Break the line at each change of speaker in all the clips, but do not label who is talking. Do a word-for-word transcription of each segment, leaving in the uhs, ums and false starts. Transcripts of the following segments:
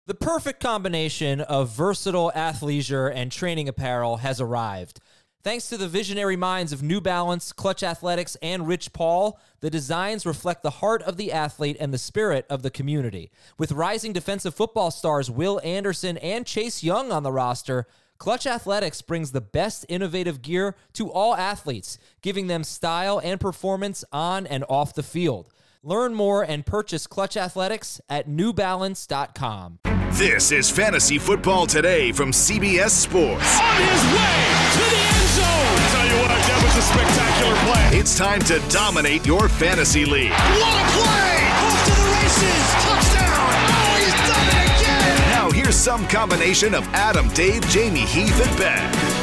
The perfect combination of versatile athleisure and training apparel has arrived. Thanks to the visionary minds of New Balance, Clutch Athletics, and Rich Paul, the designs reflect the heart of the athlete and the spirit of the community. With rising defensive football stars Will Anderson and Chase Young on the roster, Clutch Athletics brings the best innovative gear to all athletes, giving them style and performance on and off the field. Learn more and purchase Clutch Athletics at new balance dot com.
This is Fantasy Football Today from C B S Sports.
On his way to the end zone. I tell you what, that was a spectacular play.
It's time to dominate your fantasy league.
What a play! Off to the races. Touchdown. Oh, he's done it again.
Now here's some combination of Adam, Dave, Jamie, Heath, and Ben.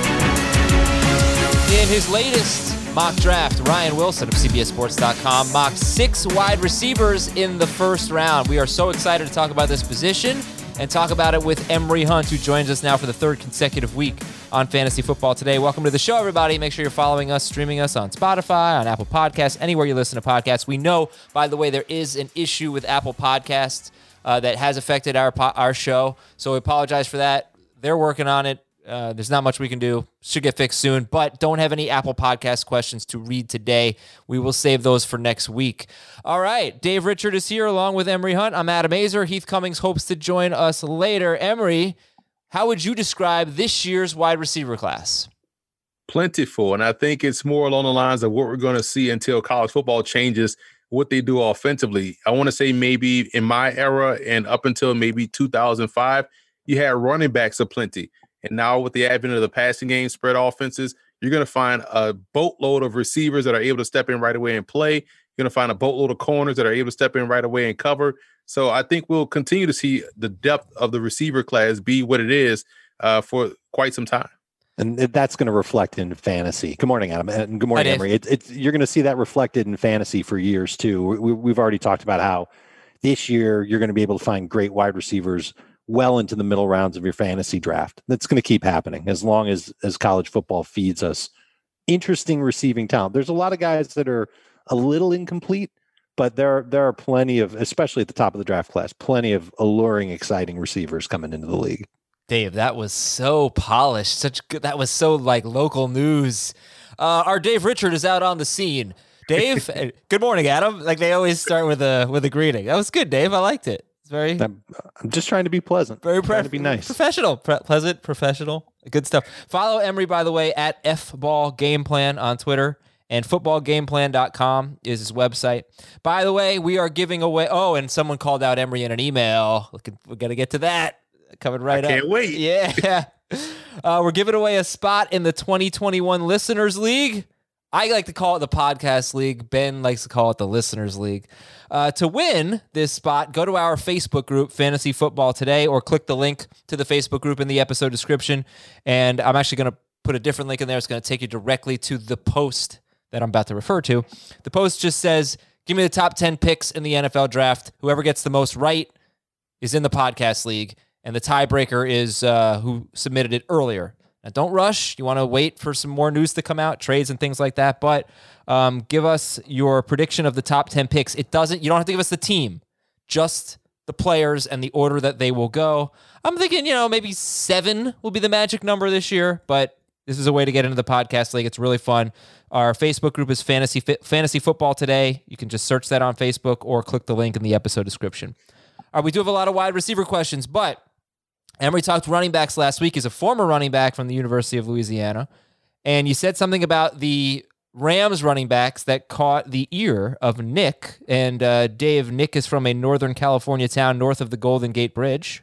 In his latest mock draft, Ryan Wilson of C B S Sports dot com mocked six wide receivers in the first round. We are so excited to talk about this position and talk about it with Emory Hunt, who joins us now for the third consecutive week on Fantasy Football Today. Welcome to the show, everybody. Make sure you're following us, streaming us on Spotify, on Apple Podcasts, anywhere you listen to podcasts. We know, by the way, there is an issue with Apple Podcasts uh, that has affected our po- our show, so we apologize for that. They're working on it. Uh, there's not much we can do. Should get fixed soon, but don't have any Apple Podcast questions to read today. We will save those for next week. All right, Dave Richard is here along with Emory Hunt. I'm Adam Azer. Heath Cummings hopes to join us later. Emory, how would you describe this year's wide receiver class?
Plentiful, and I think it's more along the lines of what we're going to see until college football changes what they do offensively. I want to say maybe in my era and up until maybe two thousand five, you had running backs aplenty. And now with the advent of the passing game, spread offenses, you're going to find a boatload of receivers that are able to step in right away and play. You're going to find a boatload of corners that are able to step in right away and cover. So I think we'll continue to see the depth of the receiver class be what it is uh, for quite some time.
And that's going to reflect in fantasy. Good morning, Adam. And good morning, Emory. It, it's, you're going to see that reflected in fantasy for years, too. We, we've already talked about how this year you're going to be able to find great wide receivers well into the middle rounds of your fantasy draft. That's going to keep happening as long as, as college football feeds us interesting receiving talent. There's a lot of guys that are a little incomplete, but there, there are plenty of, especially at the top of the draft class, plenty of alluring, exciting receivers coming into the league.
Dave, that was so polished. Such good. That was so like local news. Uh, our Dave Richard is out on the scene. Dave, good morning, Adam. Like they always start with a with a greeting. That was good, Dave. I liked it. It's very.
I'm, I'm just trying to be pleasant.
Very pre-
trying to be nice,
professional, pre- pleasant, professional. Good stuff. Follow Emory, by the way, at F Ball Game Plan on Twitter, and football game plan dot com is his website. By the way, we are giving away. Oh, and someone called out Emory in an email. We're gonna get to that. Coming right
I
up.
Can't wait.
Yeah. Uh, we're giving away a spot in the twenty twenty-one Listeners League. I like to call it the Podcast League. Ben likes to call it the Listeners League. Uh, to win this spot, go to our Facebook group, Fantasy Football Today, or click the link to the Facebook group in the episode description. And I'm actually going to put a different link in there. It's going to take you directly to the post that I'm about to refer to. The post just says, give me the top ten picks in the N F L draft. Whoever gets the most right is in the Podcast League. And the tiebreaker is uh, who submitted it earlier. Now, don't rush. You want to wait for some more news to come out, trades and things like that. But um, give us your prediction of the top ten picks. It doesn't. You don't have to give us the team, just the players and the order that they will go. I'm thinking, you know, maybe seven will be the magic number this year. But this is a way to get into the Podcast League. It's really fun. Our Facebook group is Fantasy Fantasy Football Today. You can just search that on Facebook or click the link in the episode description. All right, we do have a lot of wide receiver questions, but Emory talked running backs last week. He's a former running back from the University of Louisiana. And you said something about the Rams running backs that caught the ear of Nick. And uh, Dave, Nick is from a Northern California town north of the Golden Gate Bridge.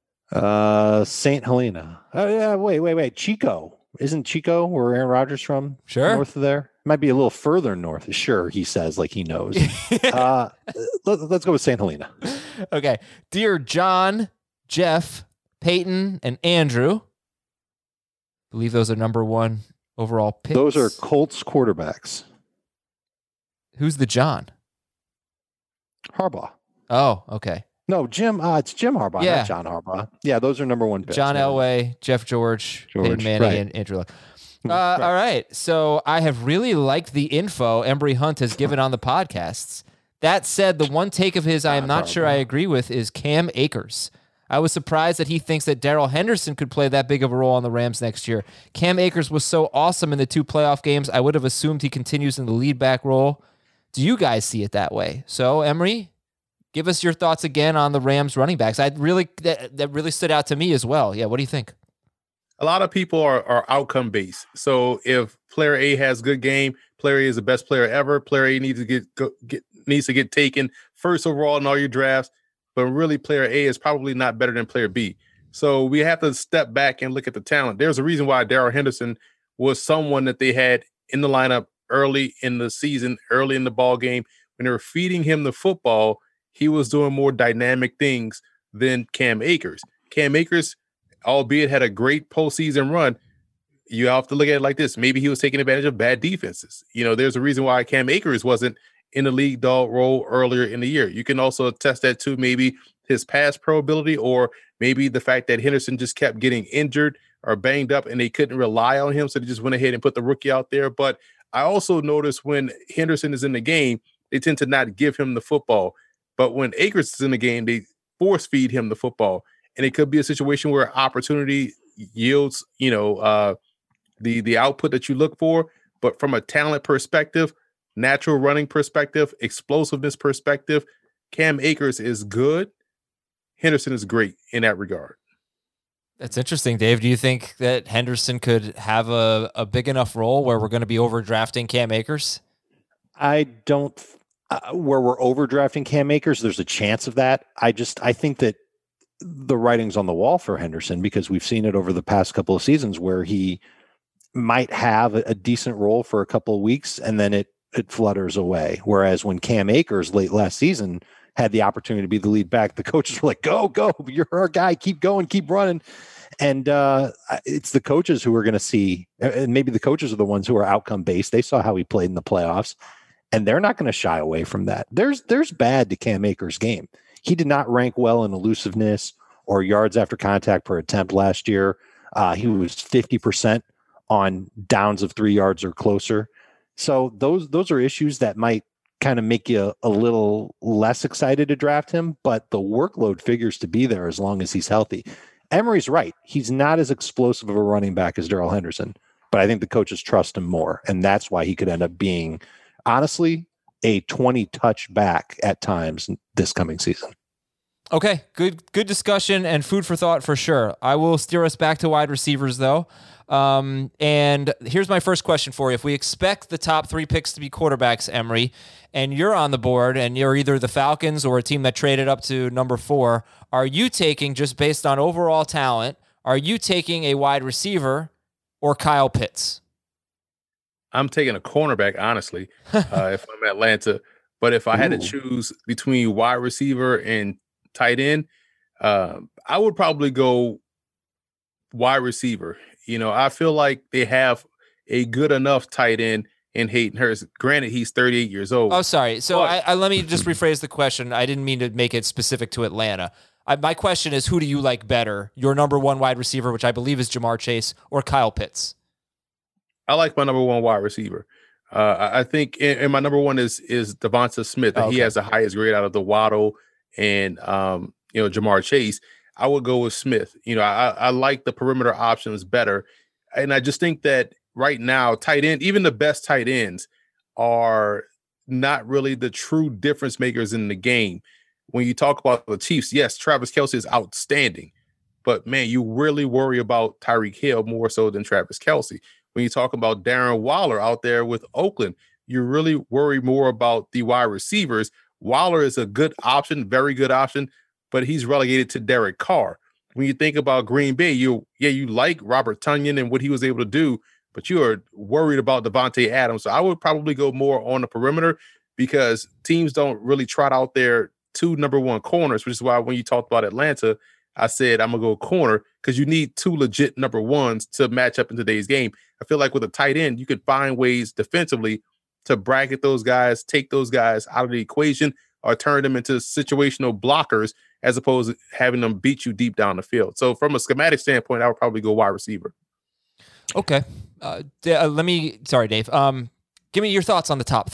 Uh, Saint Helena. Oh, yeah, wait, wait, wait. Chico. Isn't Chico where Aaron Rodgers from?
Sure.
North of there? Might be a little further north. Sure, he says like he knows. uh, let, let's go with Saint Helena.
Okay. Dear John, Jeff, Peyton, and Andrew. I believe those are number one overall picks.
Those are Colts quarterbacks.
Who's the John?
Harbaugh.
Oh, okay.
No, Jim. Uh, it's Jim Harbaugh,
yeah.
not John Harbaugh. Yeah, those are number one picks.
John Elway, Jeff George,
George
Peyton Manning,
right.
and Andrew Luck. Uh,
right.
All right. So I have really liked the info Emory Hunt has given on the podcasts. That said, the one take of his I am not sure I agree with is Cam Akers. I was surprised that he thinks that Darrell Henderson could play that big of a role on the Rams next year. Cam Akers was so awesome in the two playoff games, I would have assumed he continues in the lead back role. Do you guys see it that way? So, Emory, give us your thoughts again on the Rams running backs. I really that, that really stood out to me as well. Yeah, what do you think?
A lot of people are, are outcome based. So if player A has good game, player A is the best player ever. Player A needs to get, go, get needs to get taken first overall in all your drafts. But really, player A is probably not better than player B. So we have to step back and look at the talent. There's a reason why Darrell Henderson was someone that they had in the lineup early in the season, early in the ball game. When they were feeding him the football, he was doing more dynamic things than Cam Akers. Cam Akers, albeit had a great postseason run, you have to look at it like this. Maybe he was taking advantage of bad defenses. You know, there's a reason why Cam Akers wasn't in the league dog role earlier in the year. You can also test that to maybe his pass pro ability, or maybe the fact that Henderson just kept getting injured or banged up and they couldn't rely on him. So they just went ahead and put the rookie out there. But I also noticed when Henderson is in the game, they tend to not give him the football. But when Akers is in the game, they force feed him the football. And it could be a situation where opportunity yields, you know, uh, the, the output that you look for. But from a talent perspective, natural running perspective, explosiveness perspective, Cam Akers is good. Henderson is great in that regard.
That's interesting, Dave. Do you think that Henderson could have a, a big enough role where we're going to be overdrafting Cam Akers?
I don't, uh, where we're overdrafting Cam Akers, there's a chance of that. I just, I think that the writing's on the wall for Henderson, because we've seen it over the past couple of seasons where he might have a, a decent role for a couple of weeks and then it, it flutters away. Whereas when Cam Akers late last season had the opportunity to be the lead back, the coaches were like, go, go, you're our guy. Keep going, keep running. And uh, it's the coaches who are going to see, and maybe the coaches are the ones who are outcome based. They saw how he played in the playoffs and they're not going to shy away from that. There's, there's bad to Cam Akers' game. He did not rank well in elusiveness or yards after contact per attempt last year. Uh, he was fifty percent on downs of three yards or closer. So those those are issues that might kind of make you a little less excited to draft him, but the workload figures to be there as long as he's healthy. Emory's right. He's not as explosive of a running back as Darrell Henderson, but I think the coaches trust him more, and that's why he could end up being, honestly, a twenty-touch back at times this coming season.
Okay, good good discussion and food for thought for sure. I will steer us back to wide receivers, though. Um, and here's my first question for you. If we expect the top three picks to be quarterbacks, Emory, and you're on the board and you're either the Falcons or a team that traded up to number four, are you taking, just based on overall talent, are you taking a wide receiver or Kyle Pitts?
I'm taking a cornerback, honestly, uh, if I'm Atlanta. But if I had Ooh. to choose between wide receiver and tight end, uh, I would probably go wide receiver. You know, I feel like they have a good enough tight end in Hayden Hurst. Granted, he's thirty-eight years old.
Oh, sorry. So but, I, I, let me just rephrase the question. I didn't mean to make it specific to Atlanta. I, my question is, who do you like better? Your number one wide receiver, which I believe is Jamar Chase, or Kyle Pitts?
I like my number one wide receiver. Uh, I think, and, and my number one is is Devonta Smith. Oh, okay. He has the highest grade out of the Waddle and um, you know, Jamar Chase. I would go with Smith. You know, I, I like the perimeter options better. And I just think that right now, tight end, even the best tight ends are not really the true difference makers in the game. When you talk about the Chiefs, yes, Travis Kelce is outstanding. But, man, you really worry about Tyreek Hill more so than Travis Kelce. When you talk about Darren Waller out there with Oakland, you really worry more about the wide receivers. Waller is a good option, very good option, but he's relegated to Derek Carr. When you think about Green Bay, you yeah, you like Robert Tonyan and what he was able to do, but you are worried about Devontae Adams. So I would probably go more on the perimeter because teams don't really trot out their two number one corners, which is why when you talked about Atlanta, I said I'm going to go corner because you need two legit number ones to match up in today's game. I feel like with a tight end, you could find ways defensively to bracket those guys, take those guys out of the equation, or turn them into situational blockers as opposed to having them beat you deep down the field. So from a schematic standpoint, I would probably go wide receiver.
Okay. Uh, uh, let me, sorry, Dave. Um, give me your thoughts on the top three.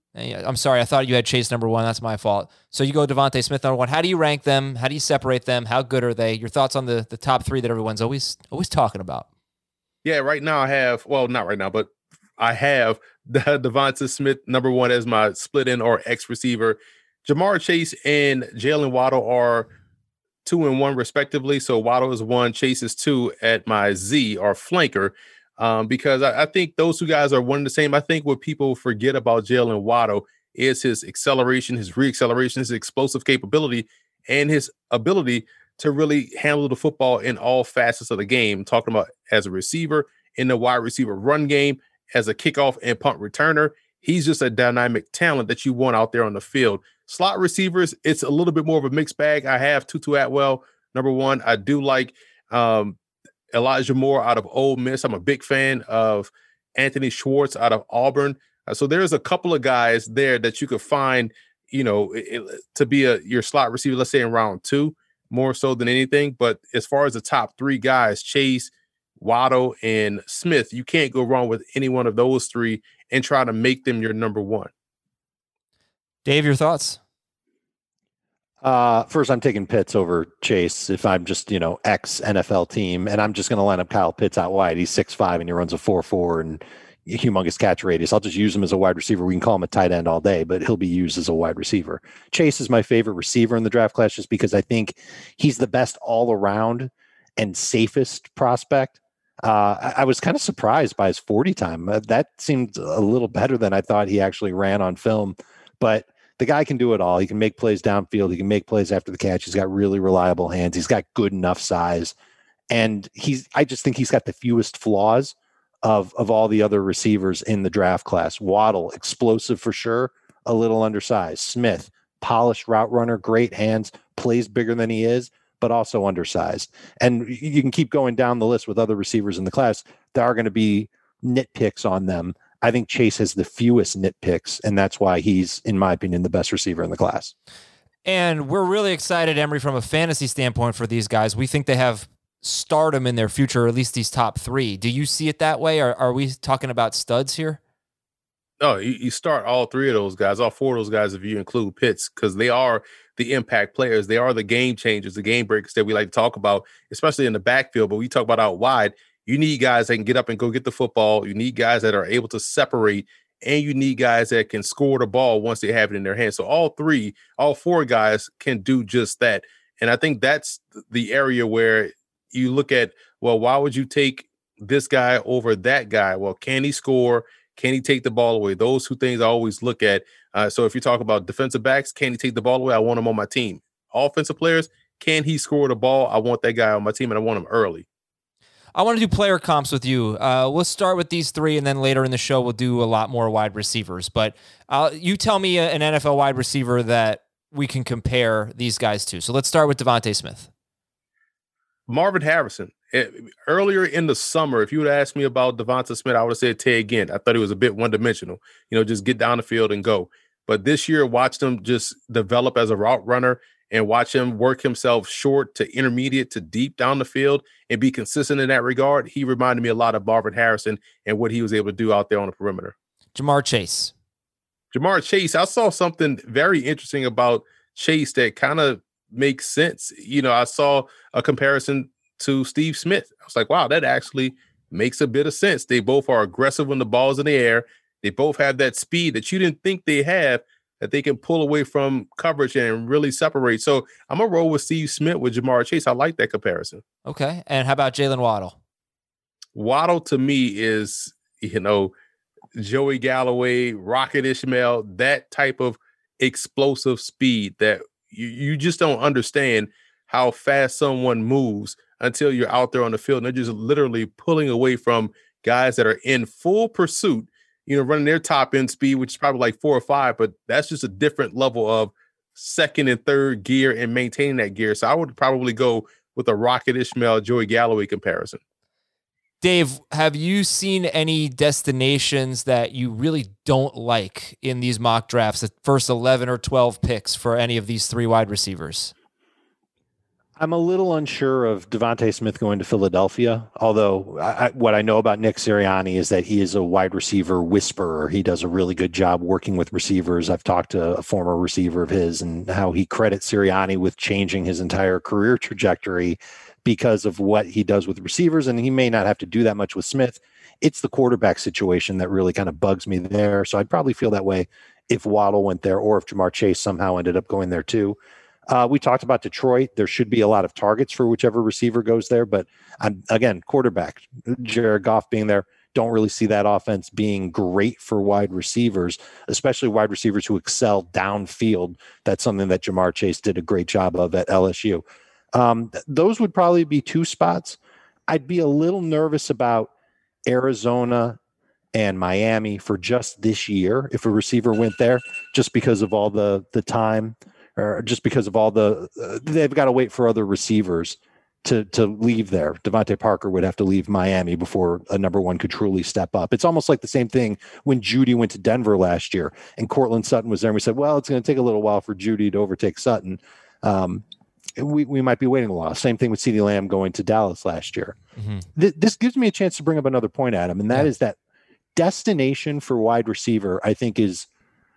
I'm sorry, I thought you had Chase number one. That's my fault. So you go DeVonta Smith number one. How do you rank them? How do you separate them? How good are they? Your thoughts on the the top three that everyone's always always talking about?
Yeah, right now I have, well, not right now, but I have the DeVonta Smith number one as my split in or X receiver. Ja'Marr Chase and Jalen Waddle are two and one respectively. So Waddle is one, Chase is two at my Z or flanker. Um, because I, I think those two guys are one and the same. I think what people forget about Jalen Waddle is his acceleration, his reacceleration, his explosive capability, and his ability to really handle the football in all facets of the game. I'm talking about as a receiver, in the wide receiver run game, as a kickoff and punt returner. He's just a dynamic talent that you want out there on the field. Slot receivers, it's a little bit more of a mixed bag. I have Tutu Atwell, number one. I do like um, Elijah Moore out of Ole Miss. I'm a big fan of Anthony Schwartz out of Auburn. Uh, so there's a couple of guys there that you could find, you know, it, to be a your slot receiver, let's say in round two, more so than anything. But as far as the top three guys, Chase, Waddle, and Smith, you can't go wrong with any one of those three and try to make them your number one.
Dave, your thoughts?
Uh, first, I'm taking Pitts over Chase if I'm just, you know, ex N F L team, and I'm just going to line up Kyle Pitts out wide. He's six five and he runs a four four and humongous catch radius. I'll just use him as a wide receiver. We can call him a tight end all day, but he'll be used as a wide receiver. Chase is my favorite receiver in the draft class just because I think he's the best all around and safest prospect. Uh, I, I was kind of surprised by his forty time. Uh, that seemed a little better than I thought he actually ran on film, but the guy can do it all. He can make plays downfield. He can make plays after the catch. He's got really reliable hands. He's got good enough size. And he's, I just think he's got the fewest flaws of, of all the other receivers in the draft class. Waddle, explosive for sure, a little undersized. Smith, polished route runner, great hands, plays bigger than he is, but also undersized. And you can keep going down the list with other receivers in the class. There are going to be nitpicks on them. I think Chase has the fewest nitpicks, and that's why he's, in my opinion, the best receiver in the class.
And we're really excited, Emory, from a fantasy standpoint for these guys. We think they have stardom in their future, or at least these top three. Do you see it that way? Or are we talking about studs here?
No, you, you start all three of those guys, all four of those guys, if you include Pitts, because they are the impact players. They are the game changers, the game breakers that we like to talk about, especially in the backfield. But we talk about out wide. You need guys that can get up and go get the football. You need guys that are able to separate, and you need guys that can score the ball once they have it in their hands. So all three, all four guys can do just that. And I think that's the area where you look at, well, why would you take this guy over that guy? Well, can he score? Can he take the ball away? Those two things I always look at. Uh, so if you talk about defensive backs, can he take the ball away? I want him on my team. Offensive players, can he score the ball? I want that guy on my team, and I want him early.
I want to do player comps with you. Uh, we'll start with these three, and then later in the show, we'll do a lot more wide receivers. But uh, you tell me an N F L wide receiver that we can compare these guys to. So let's start with DeVonta Smith.
Marvin Harrison. It, earlier in the summer, if you would ask me about DeVonta Smith, I would have said Ted Ginn. I thought he was a bit one-dimensional. You know, just get down the field and go. But this year, watched him just develop as a route runner and watch him work himself short to intermediate to deep down the field and be consistent in that regard. He reminded me a lot of Marvin Harrison and what he was able to do out there on the perimeter.
Ja'Marr Chase.
Ja'Marr Chase, I saw something very interesting about Chase that kind of makes sense. You know, I saw a comparison to Steve Smith. I was like, wow, that actually makes a bit of sense. They both are aggressive when the ball's in the air. They both have that speed that you didn't think they have, that they can pull away from coverage and really separate. So I'm going to roll with Steve Smith with Ja'Marr Chase. I like that comparison.
Okay. And how about Jalen Waddle?
Waddle to me is, you know, Joey Galloway, Rocket Ismail, that type of explosive speed that you, you just don't understand how fast someone moves until you're out there on the field. And they're just literally pulling away from guys that are in full pursuit, you know, running their top end speed, which is probably like four or five, but that's just a different level of second and third gear and maintaining that gear. So I would probably go with a Rocket Ismail, Joey Galloway comparison.
Dave, have you seen any destinations that you really don't like in these mock drafts, the first eleven or twelve picks for any of these three wide receivers?
I'm a little unsure of Devontae Smith going to Philadelphia, although I, what I know about Nick Sirianni is that he is a wide receiver whisperer. He does a really good job working with receivers. I've talked to a former receiver of his and how he credits Sirianni with changing his entire career trajectory because of what he does with receivers, and he may not have to do that much with Smith. It's the quarterback situation that really kind of bugs me there, so I'd probably feel that way if Waddle went there or if Jamar Chase somehow ended up going there too. Uh, we talked about Detroit. There should be a lot of targets for whichever receiver goes there. But I'm, again, quarterback, Jared Goff being there, don't really see that offense being great for wide receivers, especially wide receivers who excel downfield. That's something that Jamar Chase did a great job of at L S U. Um, th- those would probably be two spots. I'd be a little nervous about Arizona and Miami for just this year if a receiver went there, just because of all the the time. Or just because of all the, uh, they've got to wait for other receivers to to leave there. Devontae Parker would have to leave Miami before a number one could truly step up. It's almost like the same thing when Judy went to Denver last year and Cortland Sutton was there. And we said, well, it's going to take a little while for Judy to overtake Sutton. Um, we, we might be waiting a while. Same thing with CeeDee Lamb going to Dallas last year. Mm-hmm. Th- this gives me a chance to bring up another point, Adam, and that yeah. is that destination for wide receiver, I think, is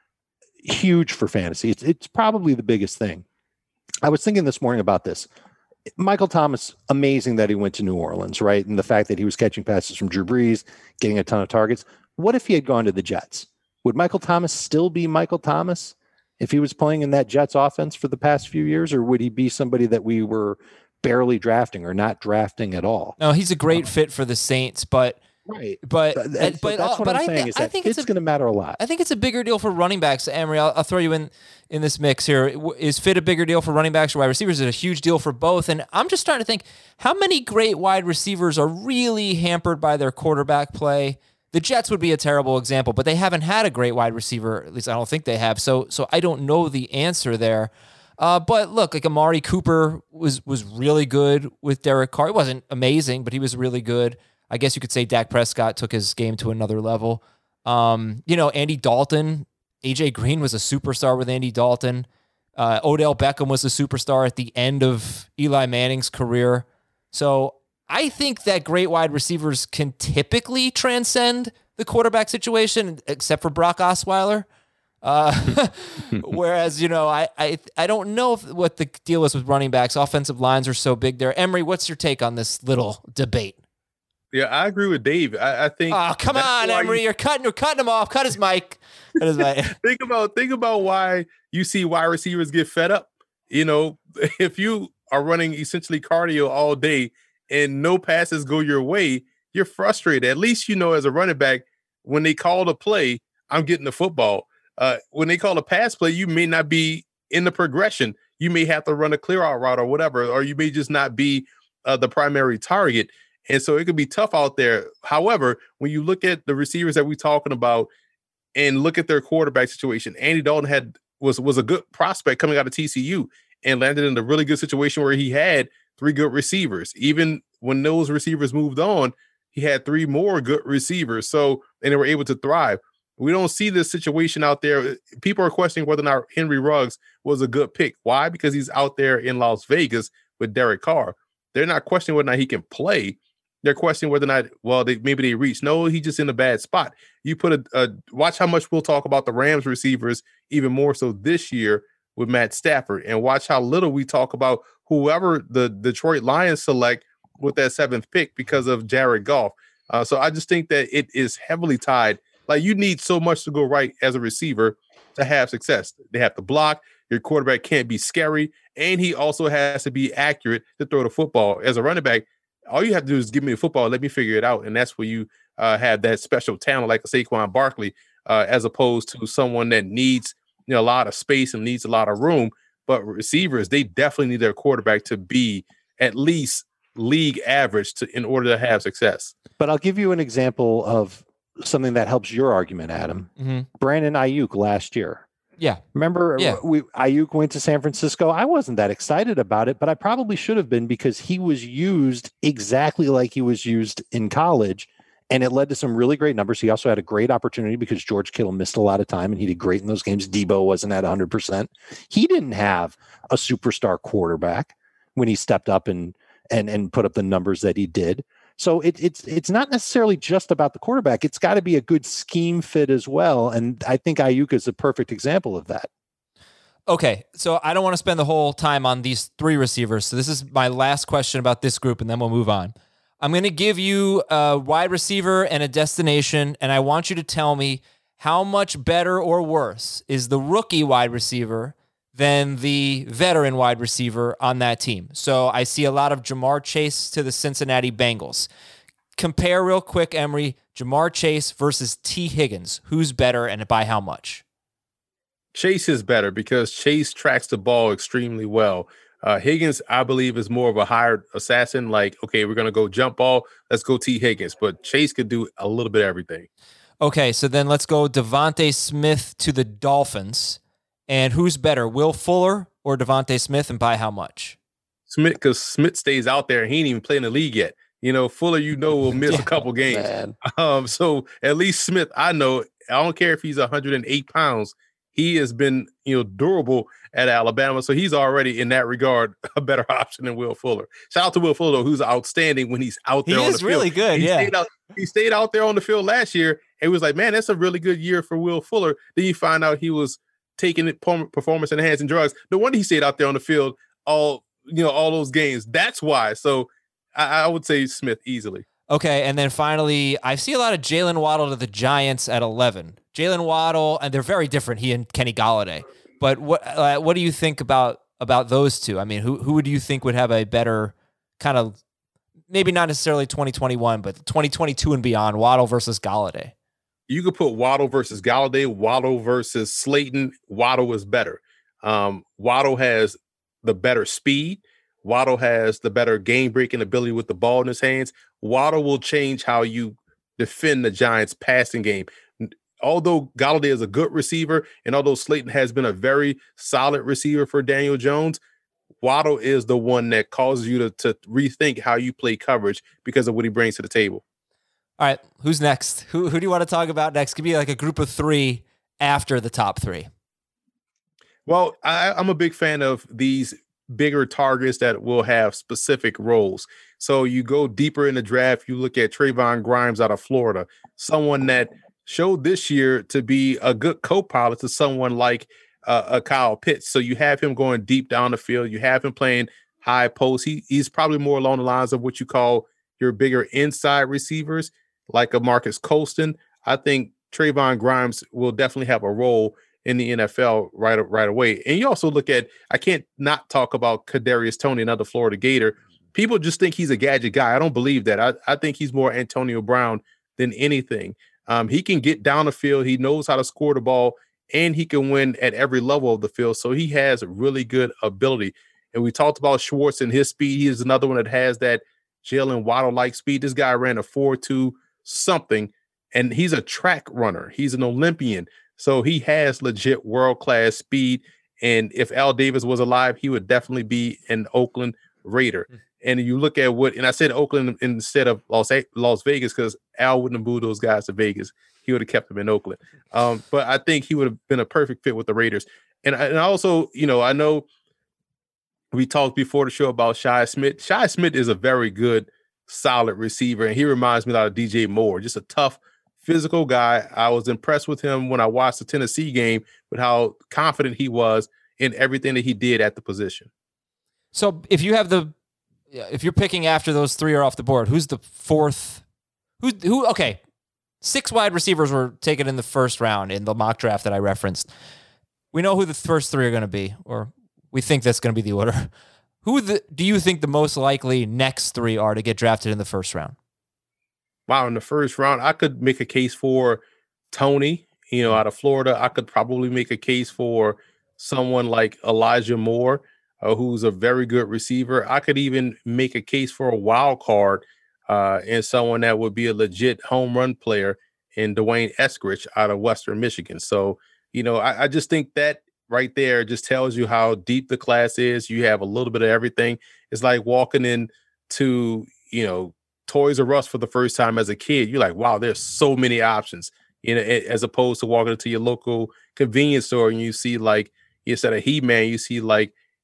huge for fantasy. It's, it's probably the biggest thing. I was thinking this morning about this. Michael Thomas, amazing that he went to New Orleans, right? And the fact that he was catching passes from Drew Brees, getting a ton of targets. What if he had gone to the Jets? Would Michael Thomas still be Michael Thomas if he was playing in that Jets offense for the past few years? Or would he be somebody that we were barely drafting or not drafting at all?
No, he's a great um, fit for the Saints, but
Right,
but
so,
but, but
that's what
but
I'm
I,
saying.
th-
Is that
I think
it's,
it's
going to matter a lot.
I think it's a bigger deal for running backs. Emery, I'll, I'll throw you in in this mix here. Is fit a bigger deal for running backs or wide receivers? Is it a huge deal for both? And I'm just starting to think, how many great wide receivers are really hampered by their quarterback play? The Jets would be a terrible example, but they haven't had a great wide receiver. At least I don't think they have. So so I don't know the answer there. Uh, but look, like Amari Cooper was was really good with Derek Carr. He wasn't amazing, but he was really good. I guess you could say Dak Prescott took his game to another level. Um, you know, Andy Dalton, A J Green was a superstar with Andy Dalton. Uh, Odell Beckham was a superstar at the end of Eli Manning's career. So I think that great wide receivers can typically transcend the quarterback situation, except for Brock Osweiler. Uh, whereas, you know, I, I I don't know if, what the deal is with running backs. Offensive lines are so big there. Emery, what's your take on this little debate?
Yeah, I agree with Dave. I, I think.
Oh, come on, Emery! You, you're cutting, you're cutting him off. Cut his mic. Cut his mic.
think about, think about why you see wide receivers get fed up. You know, if you are running essentially cardio all day and no passes go your way, you're frustrated. At least you know, as a running back, when they call a play, I'm getting the football. Uh, when they call a pass play, you may not be in the progression. You may have to run a clear out route or whatever, or you may just not be uh, the primary target. And so it could be tough out there. However, when you look at the receivers that we're talking about and look at their quarterback situation, Andy Dalton had was was a good prospect coming out of T C U and landed in a really good situation where he had three good receivers. Even when those receivers moved on, he had three more good receivers. So, and they were able to thrive. We don't see this situation out there. People are questioning whether or not Henry Ruggs was a good pick. Why? Because he's out there in Las Vegas with Derek Carr. They're not questioning whether or not he can play. They're questioning whether or not, well, they, maybe they reach. No, he's just in a bad spot. You put a, a watch how much we'll talk about the Rams receivers even more so this year with Matt Stafford, and watch how little we talk about whoever the Detroit Lions select with that seventh pick because of Jared Goff. Uh, so I just think that it is heavily tied. Like, you need so much to go right as a receiver to have success. They have to block. Your quarterback can't be scary, and he also has to be accurate to throw the football. As a running back, all you have to do is give me the football, let me figure it out, and that's where you uh, have that special talent like a Saquon Barkley, uh, as opposed to someone that needs, you know, a lot of space and needs a lot of room. But receivers, they definitely need their quarterback to be at least league average to in order to have success.
But I'll give you an example of something that helps your argument, Adam. Mm-hmm. Brandon Ayuk last year.
Yeah.
Remember,
yeah.
we Ayuk went to San Francisco. I wasn't that excited about it, but I probably should have been, because he was used exactly like he was used in college, and it led to some really great numbers. He also had a great opportunity because George Kittle missed a lot of time, and he did great in those games. Debo wasn't at one hundred percent. He didn't have a superstar quarterback, when he stepped up and and and put up the numbers that he did. So it, it's it's not necessarily just about the quarterback. It's got to be a good scheme fit as well. And I think Aiyuk is a perfect example of that.
Okay, so I don't want to spend the whole time on these three receivers. So this is my last question about this group, and then we'll move on. I'm going to give you a wide receiver and a destination, and I want you to tell me how much better or worse is the rookie wide receiver than the veteran wide receiver on that team. So I see a lot of Ja'Marr Chase to the Cincinnati Bengals. Compare real quick, Emory, Ja'Marr Chase versus T. Higgins. Who's better and by how much?
Chase is better because Chase tracks the ball extremely well. Uh, Higgins, I believe, is more of a hired assassin. Like, okay, we're going to go jump ball. Let's go T. Higgins. But Chase could do a little bit of everything.
Okay, so then let's go Devontae Smith to the Dolphins. And who's better, Will Fuller or Devontae Smith, and by how much?
Smith, because Smith stays out there. He ain't even playing the league yet. You know, Fuller, you know, will miss yeah, a couple games. Man. Um, so at least Smith, I know, I don't care if he's one hundred eight pounds. He has been, you know, durable at Alabama. So he's already, in that regard, a better option than Will Fuller. Shout out to Will Fuller, who's outstanding when he's out there
he
on the field.
He is really good,
he
yeah.
Stayed out, he stayed out there on the field last year and was like, man, that's a really good year for Will Fuller. Then you find out he was taking it performance enhancing drugs. No wonder he stayed out there on the field all, you know, all those games. That's why. So I, I would say Smith easily.
Okay, and then finally, I see a lot of Jalen Waddle to the Giants at eleven. Jalen Waddle, and they're very different, he and Kenny Golladay. But what uh, what do you think about about those two? I mean, who who do you think would have a better kind of, maybe not necessarily twenty twenty-one, but twenty twenty-two and beyond, Waddle versus Golladay?
You could put Waddle versus Golladay, Waddle versus Slayton. Waddle is better. Um, Waddle has the better speed. Waddle has the better game-breaking ability with the ball in his hands. Waddle will change how you defend the Giants' passing game. Although Golladay is a good receiver, and although Slayton has been a very solid receiver for Daniel Jones, Waddle is the one that causes you to, to rethink how you play coverage because of what he brings to the table.
All right, who's next? Who who do you want to talk about next? Give me like a group of three after the top three.
Well, I, I'm a big fan of these bigger targets that will have specific roles. So you go deeper in the draft, you look at Trayvon Grimes out of Florida, someone that showed this year to be a good co-pilot to someone like uh, a Kyle Pitts. So you have him going deep down the field. You have him playing high post. He, he's probably more along the lines of what you call your bigger inside receivers, like a Marcus Colston. I think Trayvon Grimes will definitely have a role in the N F L right, right away. And you also look at, I can't not talk about Kadarius Toney, another Florida Gator. People just think he's a gadget guy. I don't believe that. I, I think he's more Antonio Brown than anything. Um, he can get down the field. He knows how to score the ball, and he can win at every level of the field. So he has really good ability. And we talked about Schwartz and his speed. He is another one that has that Jalen Waddle-like speed. This guy ran a four two something, and he's a track runner. He's an Olympian. So he has legit world-class speed. And if Al Davis was alive, he would definitely be an Oakland Raider. Mm-hmm. And you look at what, and I said Oakland instead of Las, Las Vegas because Al wouldn't have moved those guys to Vegas. He would have kept them in Oakland. Um, but I think he would have been a perfect fit with the Raiders. And, and also, you know, I know we talked before the show about Shi Smith. Shi Smith is a very good, solid receiver. And he reminds me a lot of D J Moore, just a tough, physical guy. I was impressed with him when I watched the Tennessee game with how confident he was in everything that he did at the position.
So if you have the, if you're picking after those three are off the board, who's the fourth? Who, who, okay. Six wide receivers were taken in the first round in the mock draft that I referenced. We know who the first three are going to be, or we think that's going to be the order. Who the, do you think the most likely next three are to get drafted in the first round?
Wow, in the first round, I could make a case for Toney, you know, out of Florida. I could probably make a case for someone like Elijah Moore, uh, who's a very good receiver. I could even make a case for a wild card uh, and someone that would be a legit home run player in Dwayne Eskridge out of Western Michigan. So, you know, I, I just think that right there just tells you how deep the class is. You have a little bit of everything. It's like walking into, you know, Toys R Us for the first time as a kid. You're like, wow, there's so many options, you know, as opposed to walking into your local convenience store and you see like, instead of He-Man, you see like,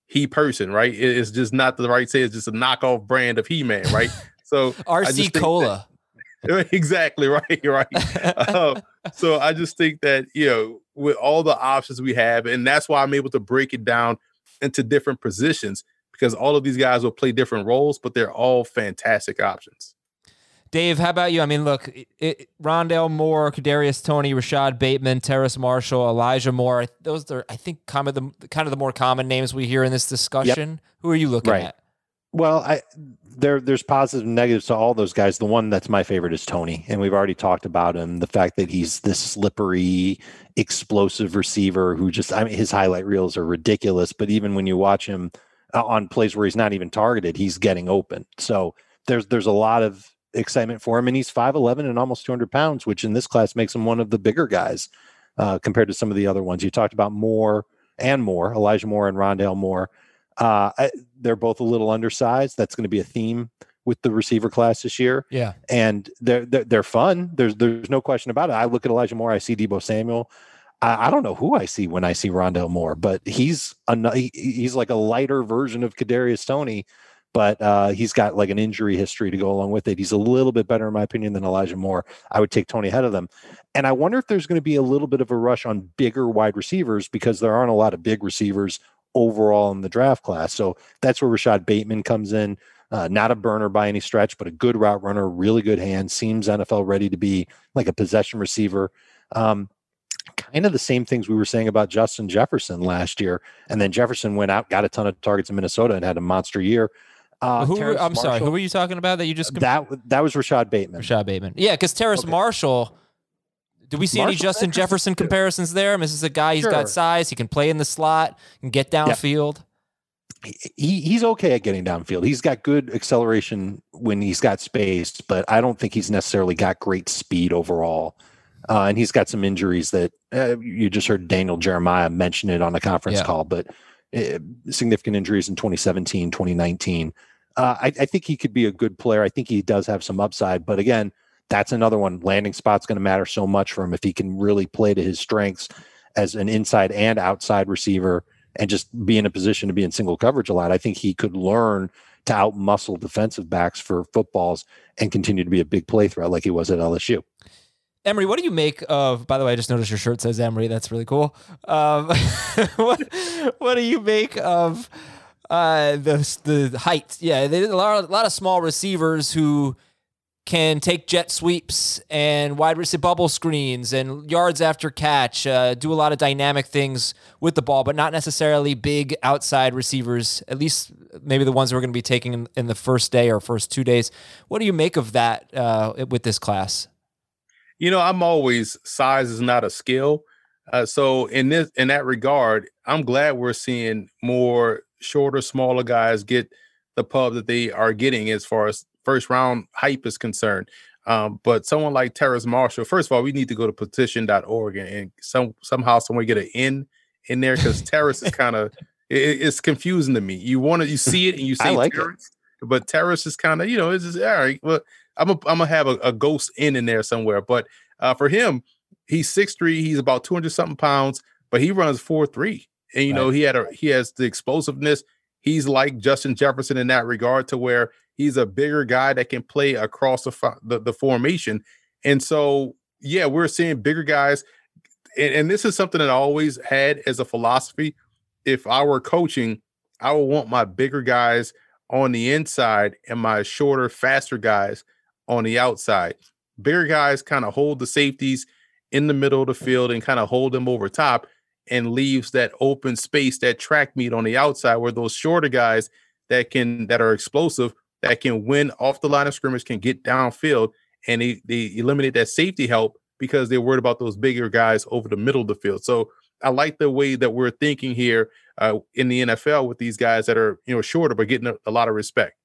he person, right? It, it's just not the right say. It's just a knockoff brand of He-Man, right? So
R C Cola.
That, exactly right, right. uh, so I just think that, you know, with all the options we have, and that's why I'm able to break it down into different positions, because all of these guys will play different roles, but they're all fantastic options.
Dave, how about you? I mean, look, it, it, Rondale Moore, Kadarius Toney, Rashad Bateman, Terrace Marshall, Elijah Moore. Those are, I think, kind of the kind of the more common names we hear in this discussion. Yep. Who are you looking
right.
at?
Well, I there there's positives and negatives to all those guys. The one that's my favorite is Toney, and we've already talked about him. The fact that he's this slippery, explosive receiver who just, I mean, his highlight reels are ridiculous. But even when you watch him uh, on plays where he's not even targeted, he's getting open. So there's there's a lot of excitement for him, and he's five eleven and almost two hundred pounds, which in this class makes him one of the bigger guys uh, compared to some of the other ones. You talked about Moore and Moore, Elijah Moore and Rondale Moore. Uh, I, they're both a little undersized. That's going to be a theme with the receiver class this year.
Yeah.
And they're, they're, they're fun. There's, there's no question about it. I look at Elijah Moore, I see Deebo Samuel. I, I don't know who I see when I see Rondale Moore, but he's a, he, he's like a lighter version of Kadarius Toney, but uh, he's got like an injury history to go along with it. He's a little bit better in my opinion than Elijah Moore. I would take Toney ahead of them. And I wonder if there's going to be a little bit of a rush on bigger wide receivers, because there aren't a lot of big receivers overall in the draft class. So that's where Rashad Bateman comes in. Uh, not a burner by any stretch, but a good route runner, really good hands, seems N F L ready to be like a possession receiver. Um, kind of the same things we were saying about Justin Jefferson last year. And then Jefferson went out, got a ton of targets in Minnesota and had a monster year. Uh,
who, I'm
Marshall,
sorry, who were you talking about that you just...
That, that was Rashad Bateman.
Rashad Bateman. Yeah, because Terrace okay. Marshall... Do we see Marshall, any Justin Jefferson comparisons there? I mean, this is a guy, he's sure. got size, he can play in the slot, can get downfield.
Yep. He, he's okay at getting downfield. He's got good acceleration when he's got space, but I don't think he's necessarily got great speed overall. Uh, and he's got some injuries that uh, you just heard Daniel Jeremiah mention it on a conference yeah. call, but uh, significant injuries in twenty seventeen, twenty nineteen. Uh, I, I think he could be a good player. I think he does have some upside, but again, that's another one. Landing spot's going to matter so much for him if he can really play to his strengths as an inside and outside receiver and just be in a position to be in single coverage a lot. I think he could learn to out-muscle defensive backs for footballs and continue to be a big play threat like he was at L S U.
Emery, what do you make of, by the way, I just noticed your shirt says Emery. That's really cool. Um, what, what do you make of uh, the, the height? Yeah, there's a lot, a lot of small receivers who can take jet sweeps and wide receiver bubble screens and yards after catch, uh, do a lot of dynamic things with the ball, but not necessarily big outside receivers, at least maybe the ones we're going to be taking in, in the first day or first two days. What do you make of that uh, with this class?
You know, I'm always, size is not a skill. Uh, so in this, in that regard, I'm glad we're seeing more shorter, smaller guys get the pub that they are getting as far as first round hype is concerned. Um, but someone like Terrace Marshall, first of all, we need to go to petition dot org and, and some somehow somewhere get an N in there, because Terrace is kind of it, it's confusing to me. You want to you see it and you say
like
Terrace, it. But Terrace is kind of, you know, it's just all right. Well, I'm a, I'm gonna have a, a ghost N in there somewhere. But uh, for him, he's six three, he's about two hundred something pounds, but he runs four three, and you right. know he had a he has the explosiveness. He's like Justin Jefferson in that regard, to where he's a bigger guy that can play across the, the, the formation. And so, yeah, we're seeing bigger guys. And, and this is something that I always had as a philosophy. If I were coaching, I would want my bigger guys on the inside and my shorter, faster guys on the outside. Bigger guys kind of hold the safeties in the middle of the field and kind of hold them over top, and leaves that open space, that track meet on the outside, where those shorter guys that can that are explosive, that can win off the line of scrimmage, can get downfield, and they, they eliminate that safety help because they're worried about those bigger guys over the middle of the field. So I like the way that we're thinking here uh, in the N F L with these guys that are, you know, shorter but getting a, a lot of respect.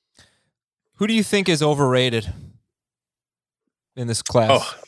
Who do you think is overrated in this class?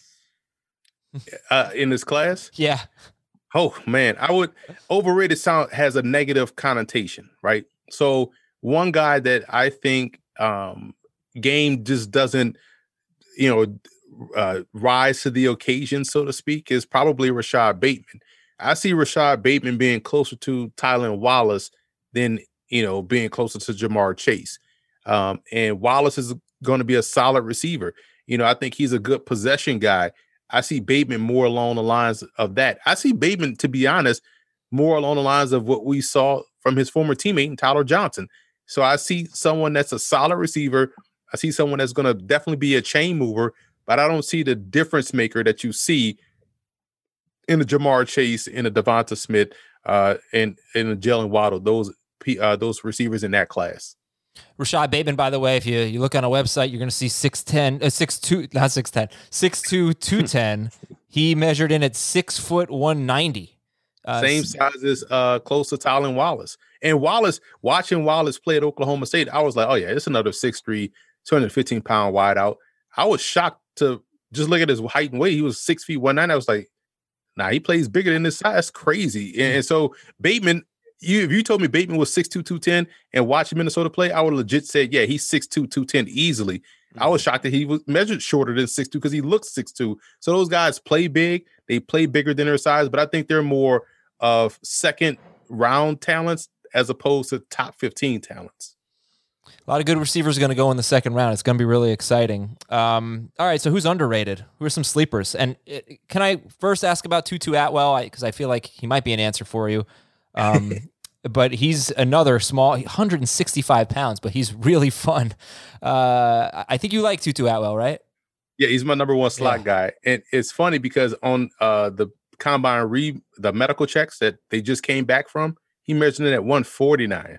Oh. Uh, in this class?
Yeah.
Oh man, I would overrated sound has a negative connotation, right? So one guy that I think um, game just doesn't, you know, uh, rise to the occasion, so to speak, is probably Rashad Bateman. I see Rashad Bateman being closer to Tylan Wallace than, you know, being closer to Jamar Chase. Um, and Wallace is going to be a solid receiver. You know, I think he's a good possession guy. I see Bateman more along the lines of that. I see Bateman, to be honest, more along the lines of what we saw from his former teammate, Tyler Johnson. So I see someone that's a solid receiver. I see someone that's going to definitely be a chain mover, but I don't see the difference maker that you see in the Jamar Chase, in the Devonta Smith, uh, and in the Jalen Waddle, those uh, those receivers in that class.
Rashad Bateman, by the way, if you, you look on a website, you're going to see six ten, uh, six two, not six ten, six two, two ten. He measured in at six foot one ninety. Uh,
Same size as uh, close to Tylan Wallace. And Wallace, watching Wallace play at Oklahoma State, I was like, oh, yeah, it's another six three, two hundred fifteen pound wideout. I was shocked to just look at his height and weight. He was six feet one ninety. I was like, nah, he plays bigger than this size. That's crazy. And, and so Bateman, you if you told me Bateman was six two, two ten and watching Minnesota play, I would legit say, yeah, he's six two, two ten easily. Mm-hmm. I was shocked that he was measured shorter than six two because he looks six two. So those guys play big. They play bigger than their size, but I think they're more of second round talents as opposed to top fifteen talents.
A lot of good receivers are going to go in the second round. It's going to be really exciting. Um, all right, so who's underrated? Who are some sleepers? And it, can I first ask about Tutu Atwell? Because I, I feel like he might be an answer for you. Um, but he's another small, one hundred sixty-five pounds, but he's really fun. Uh, I think you like Tutu Atwell, right?
Yeah, he's my number one slot yeah. guy. And it's funny because on uh, the combine re the medical checks that they just came back from, he measured it at one forty-nine.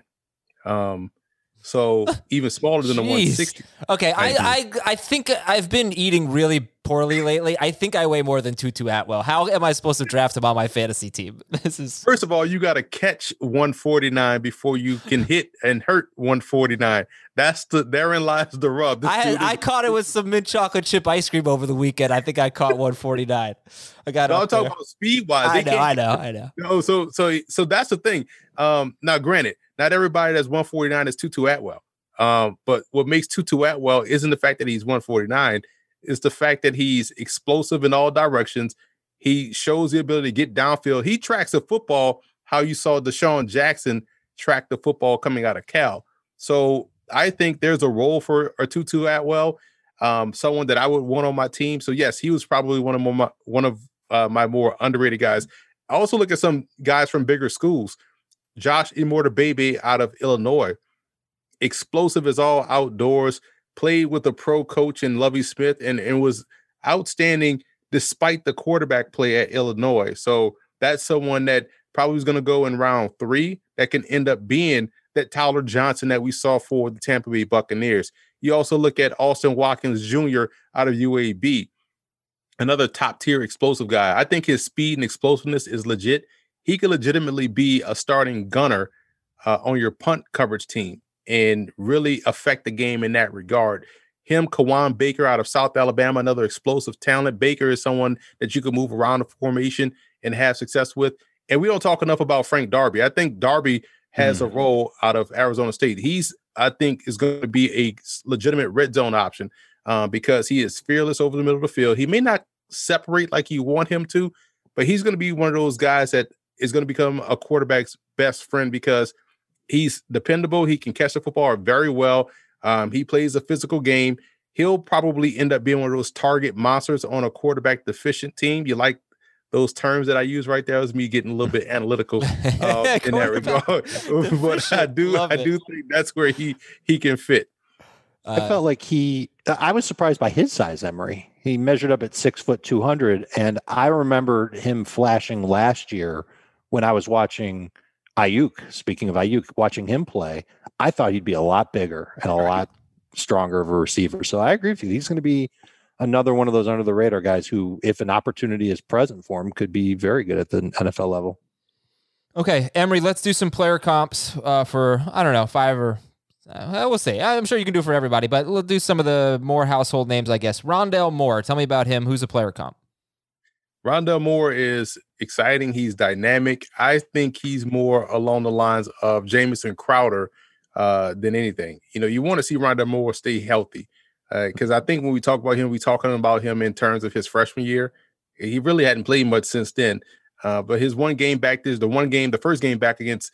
Um, so even smaller than the one sixty.
Okay, I, I I think I've been eating really poorly lately. I think I weigh more than Tutu Atwell. How am I supposed to draft him on my fantasy team? This is
first of all, you got to catch one forty-nine before you can hit and hurt one forty-nine. That's the therein lies the rub. This
I had, I caught it with some mint chocolate chip ice cream over the weekend. I think I caught one forty-nine. I got.
No, I'm talking about speed wise.
I know, I know, I know.
No, so so so that's the thing. Um, now, granted, not everybody that's one forty-nine is Tutu Atwell. Um, but what makes Tutu Atwell isn't the fact that he's one forty-nine. It's the fact that he's explosive in all directions. He shows the ability to get downfield. He tracks the football how you saw Deshaun Jackson track the football coming out of Cal. So I think there's a role for a Tutu Atwell, um, someone that I would want on my team. So yes, he was probably one of my one of uh, my more underrated guys. I also look at some guys from bigger schools. Josh Imortabebe out of Illinois, explosive as all outdoors. Played with a pro coach in Lovie Smith and, and was outstanding despite the quarterback play at Illinois. So that's someone that probably was going to go in round three that can end up being that Tyler Johnson that we saw for the Tampa Bay Buccaneers. You also look at Austin Watkins Junior out of U A B, another top tier explosive guy. I think his speed and explosiveness is legit. He could legitimately be a starting gunner uh, on your punt coverage team and really affect the game in that regard. Him, Kawan Baker out of South Alabama, another explosive talent. Baker is someone that you can move around the formation and have success with. And we don't talk enough about Frank Darby. I think Darby has mm. a role out of Arizona State. He's, I think, is going to be a legitimate red zone option uh, because he is fearless over the middle of the field. He may not separate like you want him to, but he's going to be one of those guys that is going to become a quarterback's best friend because he's dependable. He can catch the football very well. Um, he plays a physical game. He'll probably end up being one of those target monsters on a quarterback deficient team. You like those terms that I use right there? That was me getting a little bit analytical uh, in that regard. But I do, Love I do it. think that's where he he can fit.
Uh, I felt like he. I was surprised by his size, Emory. He measured up at six foot two hundred, and I remember him flashing last year when I was watching Ayuk, speaking of Ayuk, watching him play, I thought he'd be a lot bigger and a lot stronger of a receiver. So I agree with you. He's going to be another one of those under the radar guys who, if an opportunity is present for him, could be very good at the N F L level.
Okay, Emory, let's do some player comps uh, for, I don't know, five or, uh, we'll see. I'm sure you can do it for everybody, but we'll do some of the more household names, I guess. Rondale Moore, tell me about him. Who's a player comp?
Rondale Moore is exciting. He's dynamic. I think he's more along the lines of Jamison Crowder uh, than anything. You know, you want to see Rondale Moore stay healthy because uh, I think when we talk about him, we're talking about him in terms of his freshman year. He really hadn't played much since then. Uh, but his one game back, there's the one game, the first game back against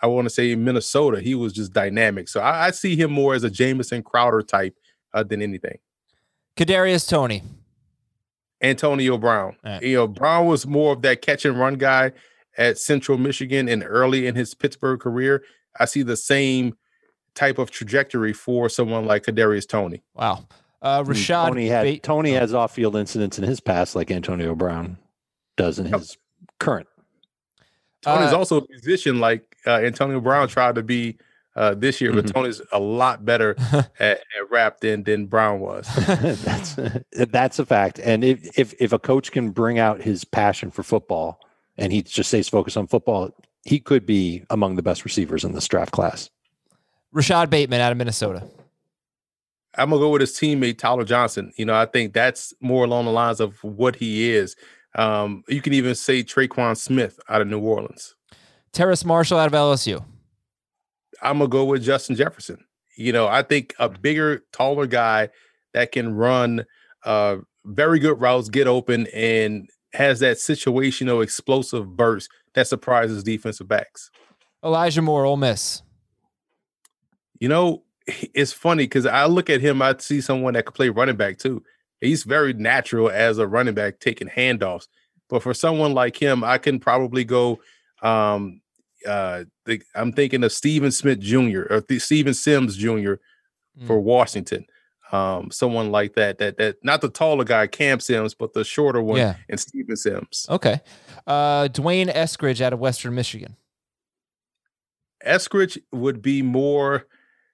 I want to say Minnesota, he was just dynamic. So I, I see him more as a Jamison Crowder type uh, than anything.
Kadarius Toney.
Antonio Brown. Right. You know, Brown was more of that catch and run guy at Central Michigan and early in his Pittsburgh career. I see the same type of trajectory for someone like Kadarius Toney.
Wow. Uh, Rashad
Toney, had, ba- Toney has off-field incidents in his past like Antonio Brown does in his current.
Tony's
uh,
also a musician like uh, Antonio Brown tried to be uh, this year, but mm-hmm. Tony's a lot better at, at rap than than Brown was.
that's that's a fact. And if, if if a coach can bring out his passion for football and he just stays focused on football, he could be among the best receivers in this draft class.
Rashad Bateman out of Minnesota.
I'm going to go with his teammate, Tyler Johnson. You know, I think that's more along the lines of what he is. Um, you can even say Traquan Smith out of New Orleans.
Terrace Marshall out of L S U.
I'm going to go with Justin Jefferson. You know, I think a bigger, taller guy that can run uh, very good routes, get open, and has that situational explosive burst that surprises defensive backs.
Elijah Moore, Ole Miss.
You know, it's funny because I look at him, I see someone that could play running back too. He's very natural as a running back taking handoffs. But for someone like him, I can probably go um, uh, the, I'm thinking of Steven Smith Junior or the Steven Sims Junior mm. for Washington. Um, someone like that, that, that not the taller guy, Cam Sims, but the shorter one, yeah. and Steven Sims.
Okay. Uh, Dwayne Eskridge out of Western Michigan.
Eskridge would be more,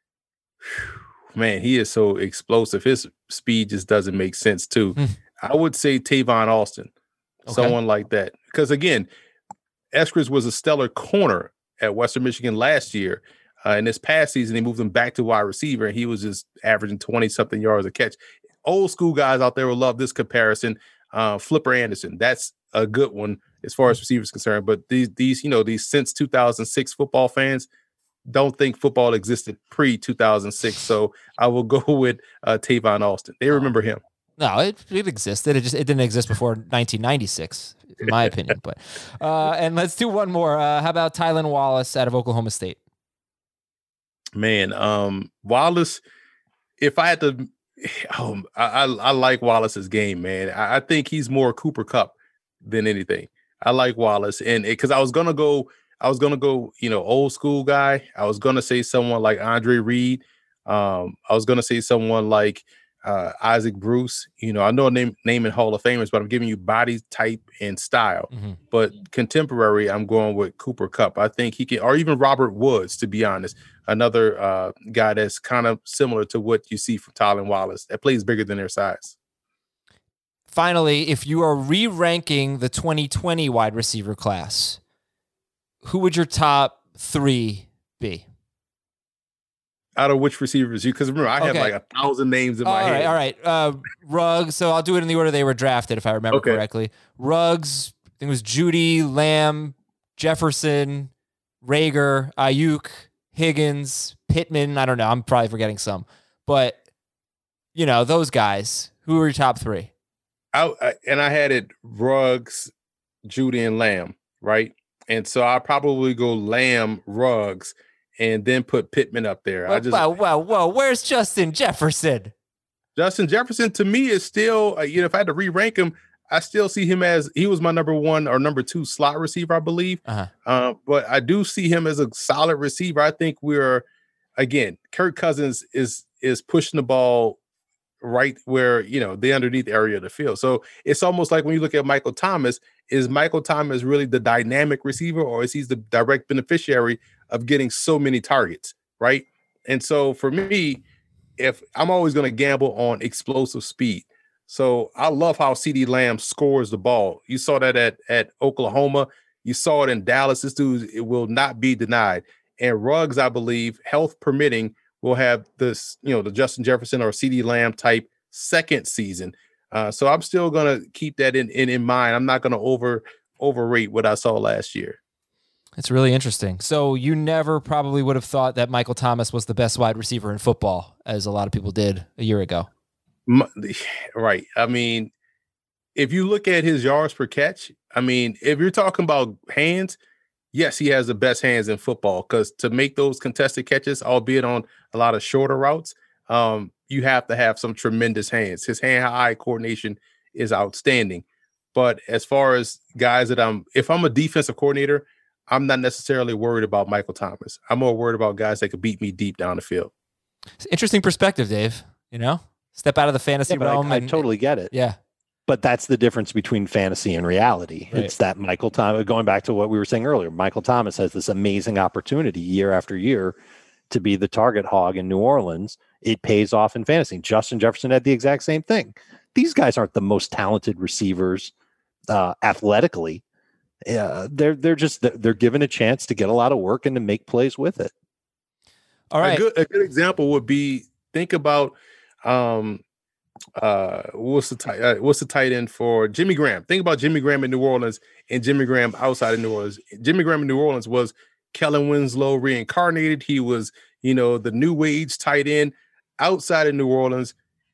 man, he is so explosive. His speed just doesn't make sense too. Mm. I would say Tavon Austin, okay. someone like that. Because again, Eskridge was a stellar corner at Western Michigan last year. Uh, in this past season, they moved him back to wide receiver, and he was just averaging twenty-something yards a catch. Old school guys out there will love this comparison. Uh, Flipper Anderson, that's a good one as far as receivers concerned. But these, these, you know, these since two thousand six football fans don't think football existed pre two thousand six. So I will go with uh, Tavon Austin. They remember him.
No, it, it existed. It just it didn't exist before nineteen ninety-six, in my opinion. But uh, and let's do one more. Uh, how about Tylan Wallace out of Oklahoma State?
Man, um, Wallace. If I had to, um, I, I I like Wallace's game, man. I, I think he's more Cooper Kupp than anything. I like Wallace, and because I was gonna go, I was gonna go, you know, old school guy. I was gonna say someone like Andre Reed. Um, I was gonna say someone like uh, Isaac Bruce. You know, I know name naming Hall of Famers, but I'm giving you body type and style. Mm-hmm. But contemporary, I'm going with Cooper Kupp. I think he can, or even Robert Woods, to be honest, another uh, guy that's kind of similar to what you see from Tylan Wallace that plays bigger than their size.
Finally, if you are re-ranking the twenty twenty wide receiver class, who would your top three be?
Out of which receivers? You because remember I have okay. like a thousand names in
all
my
right,
head.
All right, uh, Ruggs. So I'll do it in the order they were drafted, if I remember okay. correctly. Ruggs. I think it was Judy, Lamb, Jefferson, Rager, Ayuk, Higgins, Pittman. I don't know. I'm probably forgetting some, but you know those guys. Who are your top three?
I, I and I had it Ruggs, Judy, and Lamb, right? And so I probably go Lamb, Ruggs, and then put Pittman up there.
Well,
I just
well, well, well, where's Justin Jefferson?
Justin Jefferson to me is still, uh, you know, if I had to re-rank him, I still see him as he was my number one or number two slot receiver, I believe. Uh-huh. Uh, but I do see him as a solid receiver. I think we're, again, Kirk Cousins is is pushing the ball right where, you know, the underneath area of the field. So it's almost like when you look at Michael Thomas, is Michael Thomas really the dynamic receiver, or is he the direct beneficiary of getting so many targets, right? And so for me, if I'm always going to gamble on explosive speed. So I love how CeeDee Lamb scores the ball. You saw that at, at Oklahoma. You saw it in Dallas. This dude, it will not be denied. And Ruggs, I believe, health permitting, will have this, you know, the Justin Jefferson or CeeDee Lamb type second season. Uh, so I'm still going to keep that in, in, in mind. I'm not going to over overrate what I saw last year.
It's really interesting. So you never probably would have thought that Michael Thomas was the best wide receiver in football, as a lot of people did a year ago.
Right. I mean, if you look at his yards per catch, I mean, if you're talking about hands, yes, he has the best hands in football, because to make those contested catches, albeit on a lot of shorter routes, um, you have to have some tremendous hands. His hand-eye coordination is outstanding. But as far as guys that I'm, if I'm a defensive coordinator, I'm not necessarily worried about Michael Thomas. I'm more worried about guys that could beat me deep down the field.
Interesting perspective, Dave. You know, step out of the fantasy
yeah,
realm.
I,
and,
I totally get it.
Yeah.
But that's the difference between fantasy and reality. Right. It's that Michael Thomas, going back to what we were saying earlier, Michael Thomas has this amazing opportunity year after year to be the target hog in New Orleans. It pays off in fantasy. Justin Jefferson had the exact same thing. These guys aren't the most talented receivers uh, athletically. Uh, they're they're just they're given a chance to get a lot of work and to make plays with it.
All right.
A good, a good example would be, think about um, uh, what's the tight uh, what's the tight end for Jimmy Graham. Think about Jimmy Graham in New Orleans and Jimmy Graham outside of New Orleans. Jimmy Graham in New Orleans was Kellen Winslow reincarnated. He was, you know, the new age tight end. Outside of New Orleans,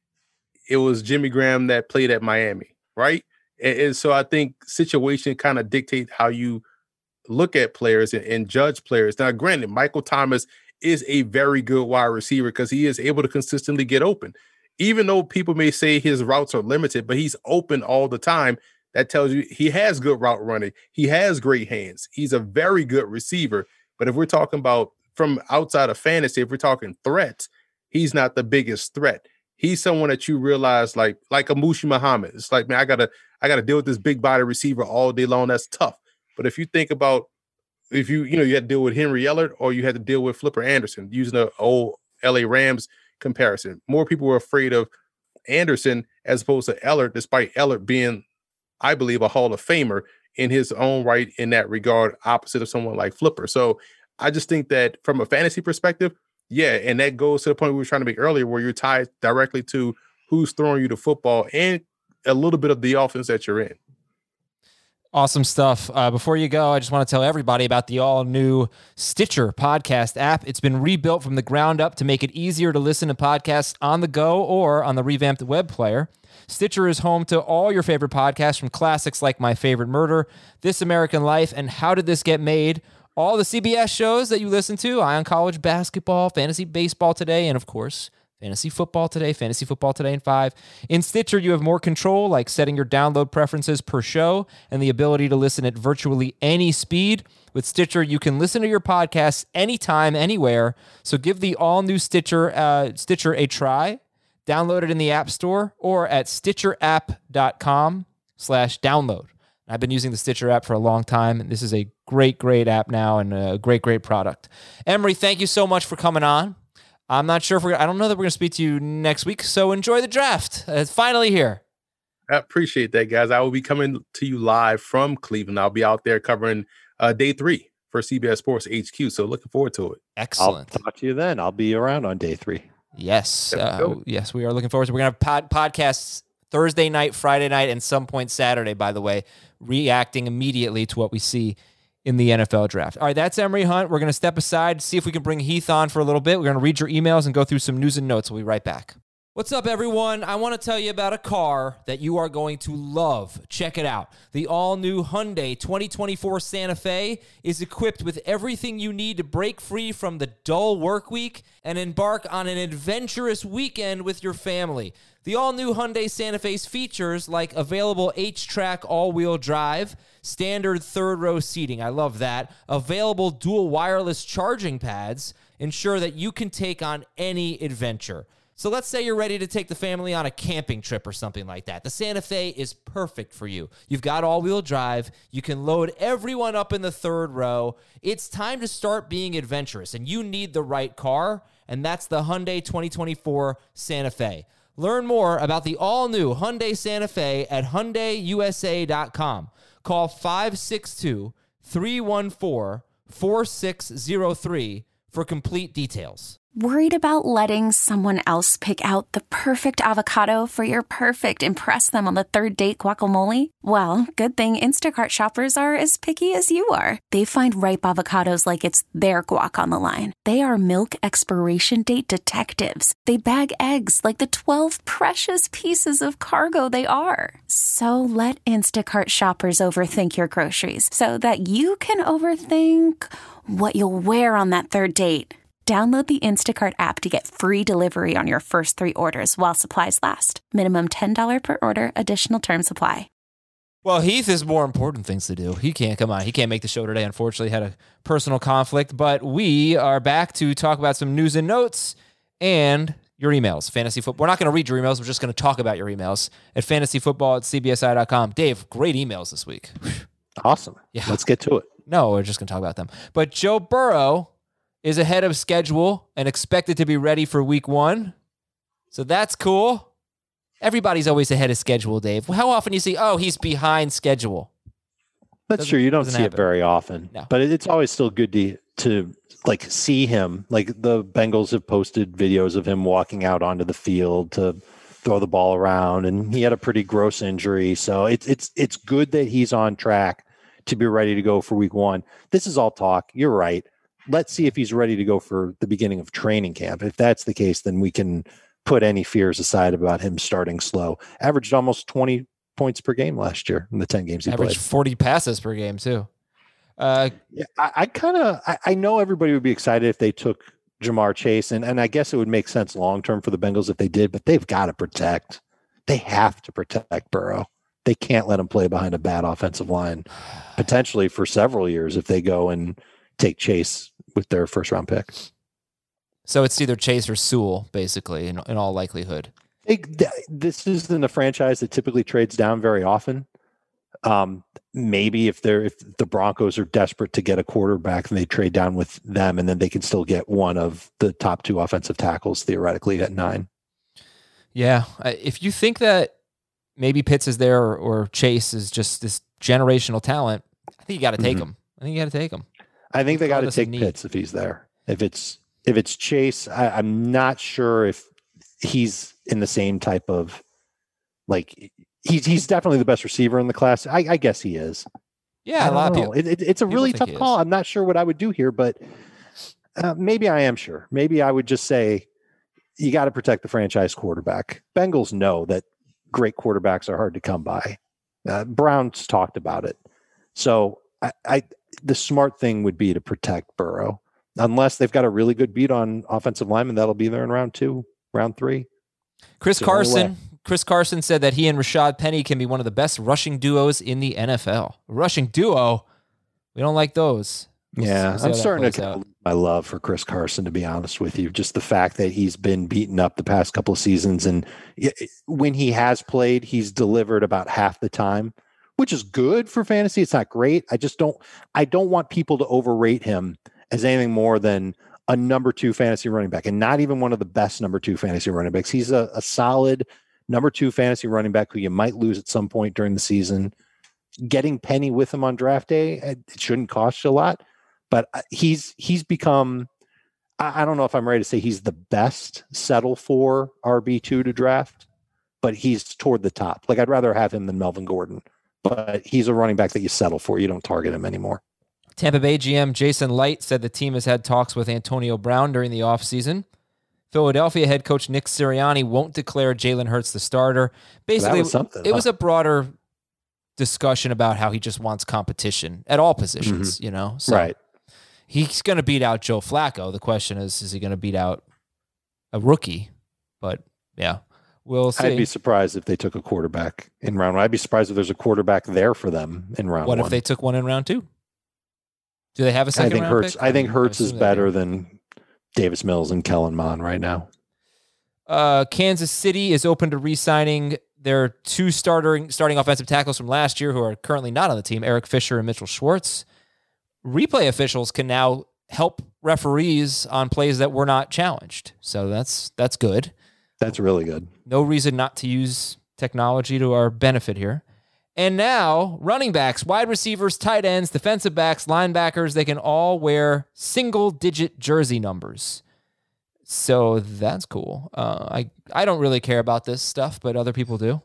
it was Jimmy Graham that played at Miami, right? And, and so I think situation kind of dictate how you look at players and, and judge players. Now, granted, Michael Thomas is a very good wide receiver because he is able to consistently get open. Even though people may say his routes are limited, but he's open all the time. That tells you he has good route running. He has great hands. He's a very good receiver. But if we're talking about from outside of fantasy, if we're talking threats, he's not the biggest threat. He's someone that you realize, like like a Mushi Muhammad. It's like, man, I gotta I gotta deal with this big body receiver all day long. That's tough. But if you think about if you you know you had to deal with Henry Ellert or you had to deal with Flipper Anderson, using the old L A Rams comparison, more people were afraid of Anderson as opposed to Ellert, despite Ellert being, I believe, a Hall of Famer in his own right in that regard, opposite of someone like Flipper. So I just think that from a fantasy perspective, yeah, and that goes to the point we were trying to make earlier where you're tied directly to who's throwing you the football and a little bit of the offense that you're in.
Awesome stuff. Uh, before you go, I just want to tell everybody about the all-new Stitcher podcast app. It's been rebuilt from the ground up to make it easier to listen to podcasts on the go or on the revamped web player. Stitcher is home to all your favorite podcasts, from classics like My Favorite Murder, This American Life, and How Did This Get Made? All the C B S shows that you listen to, Eye on College Basketball, Fantasy Baseball Today, and of course, Fantasy Football Today, Fantasy Football Today in five. In Stitcher, you have more control, like setting your download preferences per show and the ability to listen at virtually any speed. With Stitcher, you can listen to your podcasts anytime, anywhere. So give the all-new Stitcher uh, Stitcher a try. Download it in the App Store or at stitcherapp.com slash download. I've been using the Stitcher app for a long time, and this is a great, great app now and a great, great product. Emory, thank you so much for coming on. I'm not sure if we're, I don't know that we're going to speak to you next week, so enjoy the draft. It's finally here.
I appreciate that, guys. I will be coming to you live from Cleveland. I'll be out there covering uh, day three for C B S Sports H Q, so looking forward to it.
Excellent.
I'll talk to you then. I'll be around on day three.
Yes. Uh, yes, we are looking forward to it. We're going to have pod- podcasts Thursday night, Friday night, and some point Saturday, by the way, reacting immediately to what we see in the N F L draft. All right, that's Emory Hunt. We're going to step aside, see if we can bring Heath on for a little bit. We're going to read your emails and go through some news and notes. We'll be right back. What's up, everyone? I want to tell you about a car that you are going to love. Check it out. The all-new Hyundai twenty twenty-four Santa Fe is equipped with everything you need to break free from the dull work week and embark on an adventurous weekend with your family. The all-new Hyundai Santa Fe's features, like available H-Track all-wheel drive, standard third-row seating, I love that, available dual wireless charging pads, ensure that you can take on any adventure. So let's say you're ready to take the family on a camping trip or something like that. The Santa Fe is perfect for you. You've got all-wheel drive. You can load everyone up in the third row. It's time to start being adventurous, and you need the right car, and that's the Hyundai twenty twenty-four Santa Fe. Learn more about the all-new Hyundai Santa Fe at Hyundai U S A dot com. Call five six two, three one four, four six zero three for complete details.
Worried about letting someone else pick out the perfect avocado for your perfect impress them on the third date guacamole? Well, good thing Instacart shoppers are as picky as you are. They find ripe avocados like it's their guac on the line. They are milk expiration date detectives. They bag eggs like the twelve precious pieces of cargo they are. So let Instacart shoppers overthink your groceries so that you can overthink what you'll wear on that third date. Download the Instacart app to get free delivery on your first three orders while supplies last. Minimum ten dollars per order. Additional terms apply.
Well, Heath has more important things to do. He can't come on. He can't make the show today. Unfortunately, had a personal conflict. But we are back to talk about some news and notes and your emails. Fantasy football. We're not going to read your emails. We're just going to talk about your emails at fantasyfootball at c b s i dot com. Dave, great emails this week.
Awesome.
Yeah.
Let's get to it.
No, we're just going to talk about them. But Joe Burrow is ahead of schedule and expected to be ready for week one. So that's cool. Everybody's always ahead of schedule, Dave. How often do you see, oh, he's behind schedule?
That's
Doesn't-
true. You don't
doesn't
see
happen.
it very often,
No.
but it- it's always still good to, to like see him. Like the Bengals have posted videos of him walking out onto the field to throw the ball around, and he had a pretty gross injury. So it's, it's, it's good that he's on track to be ready to go for week one. This is all talk. You're right. Let's see if he's ready to go for the beginning of training camp. If that's the case, then we can put any fears aside about him starting slow. Averaged almost twenty points per game last year in the ten games he
Average
played.
forty passes per game, too. Uh,
Yeah, I, I kind of, I, I know everybody would be excited if they took Jamar Chase, and, and I guess it would make sense long-term for the Bengals if they did, but they've got to protect. They have to protect Burrow. They can't let him play behind a bad offensive line, potentially for several years if they go and take Chase with their first round pick.
so it's either Chase or Sewell, basically, in, in all likelihood.
They, th- this isn't a franchise that typically trades down very often. Um, maybe if they're if the Broncos are desperate to get a quarterback, and they trade down with them, and then they can still get one of the top two offensive tackles theoretically at nine.
Yeah. I- If you think that maybe Pitts is there or, or Chase is just this generational talent, I think you got to take
Mhm.
him. I think you got to take him.
I think they got to
Regardless of
take
need.
Pitts if he's there. If it's if it's Chase, I, I'm not sure if he's in the same type of like he's he's definitely the best receiver in the class. I, I guess he is.
Yeah,
I
a lot of
don't
people.
know. It, it, it's a
people
really
think
tough
he is.
call. I'm not sure what I would do here, but uh, maybe I am sure. Maybe I would just say you got to protect the franchise quarterback. Bengals know that great quarterbacks are hard to come by. Uh, Brown's talked about it. So I, I the smart thing would be to protect Burrow, unless they've got a really good beat on offensive lineman. That'll be there in round two, round three.
Chris
the only
Carson.
way.
Chris Carson said that he and Rashad Penny can be one of the best rushing duos in the N F L. Rushing duo, we don't like those. We'll
Yeah,
we'll see
I'm
how that
starting to
plays
kind
out.
of lose my love for Chris Carson, to be honest with you. Just the fact that he's been beaten up the past couple of seasons, and y- when he has played, he's delivered about half the time, which is good for fantasy. It's not great. I just don't. I don't want people to overrate him as anything more than a number two fantasy running back, and not even one of the best number two fantasy running backs. He's a, a solid number two fantasy running back who you might lose at some point during the season. Getting Penny with him on draft day, it shouldn't cost you a lot. But he's he's become, I I don't know if I'm ready to say he's the best settle for R B two to draft, but he's toward the top. Like I'd rather have him than Melvin Gordon, but he's a running back that you settle for. You don't target him anymore.
Tampa Bay G M Jason Light said the team has had talks with Antonio Brown during the offseason. Philadelphia head coach Nick Sirianni won't declare Jalen Hurts the starter. Basically,
was something,
it
huh?
was a broader discussion about how he just wants competition at all positions, you know? So
Right.
he's going to beat out Joe Flacco. The question is, is he going to beat out a rookie? But yeah, we'll see.
I'd be surprised if they took a quarterback in round one. I'd be surprised if there's a quarterback there for them in round
what
one.
if they took one in round two? Do they have a
I
second
think
round
Hurts.
pick?
I think
would
Hurts is
assume they
better
do.
than Davis Mills and Kellen Mond right now.
Uh, Kansas City is open to re-signing their two starting starting offensive tackles from last year who are currently not on the team, Eric Fisher and Mitchell Schwartz. Replay officials can now help referees on plays that were not challenged. So that's that's good.
That's really good.
No reason not to use technology to our benefit here. And now, running backs, wide receivers, tight ends, defensive backs, linebackers, they can all wear single-digit jersey numbers. So that's cool. Uh, I, I don't really care about this stuff, but other people do.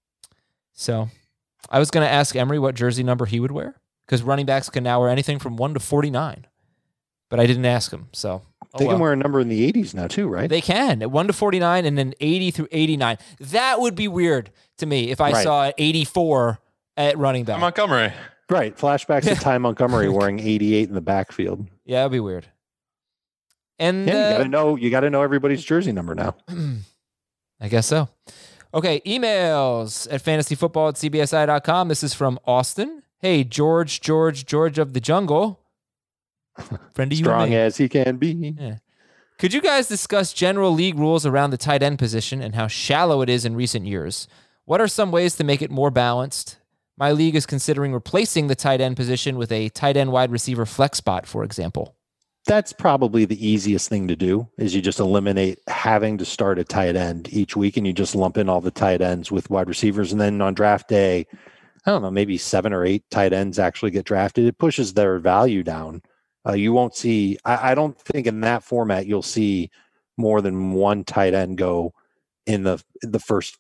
So I was going to ask Emery what jersey number he would wear, because running backs can now wear anything from one to forty-nine. But I didn't ask him, so... Oh,
they can
well.
wear a number in the eighties now too, right?
They can. one to forty-nine and then eighty through eighty-nine. That would be weird to me if I
right.
saw eighty-four at running back.
Montgomery.
Right. Flashbacks to Ty Montgomery wearing eighty-eight in the backfield.
Yeah, that'd be weird. And
yeah,
uh,
you gotta know you gotta know everybody's jersey number now.
I guess so. Okay, emails at fantasyfootball at c b s i dot com. This is from Austin. Hey, George, George, George of the Jungle. Friend of you
Strong
and me.
as he can be.
Yeah. Could you guys discuss general league rules around the tight end position and how shallow it is in recent years? What are some ways to make it more balanced? My league is considering replacing the tight end position with a tight end wide receiver flex spot, for example.
That's probably the easiest thing to do, is you just eliminate having to start a tight end each week, and you just lump in all the tight ends with wide receivers. And then on draft day, I don't know, maybe seven or eight tight ends actually get drafted. It pushes their value down. Uh, you won't see, I, I don't think in that format, you'll see more than one tight end go in the the first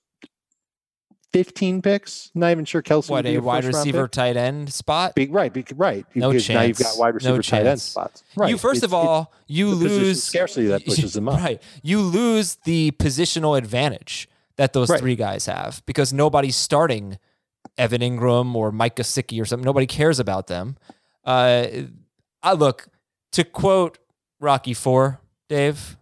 fifteen picks. Not even sure Kelsey.
What, a, a wide receiver
pick.
tight end spot?
Big, right, big, right.
No
because
chance.
Now you've got wide receiver
no
tight end spots. Right.
You first
it's,
of all, you lose
scarcity that pushes them up.
Right. You lose the positional advantage that those right. three guys have, because nobody's starting Evan Ingram or Mike Gesicki or something. Nobody cares about them. Uh, I look, to quote Rocky Four, Dave,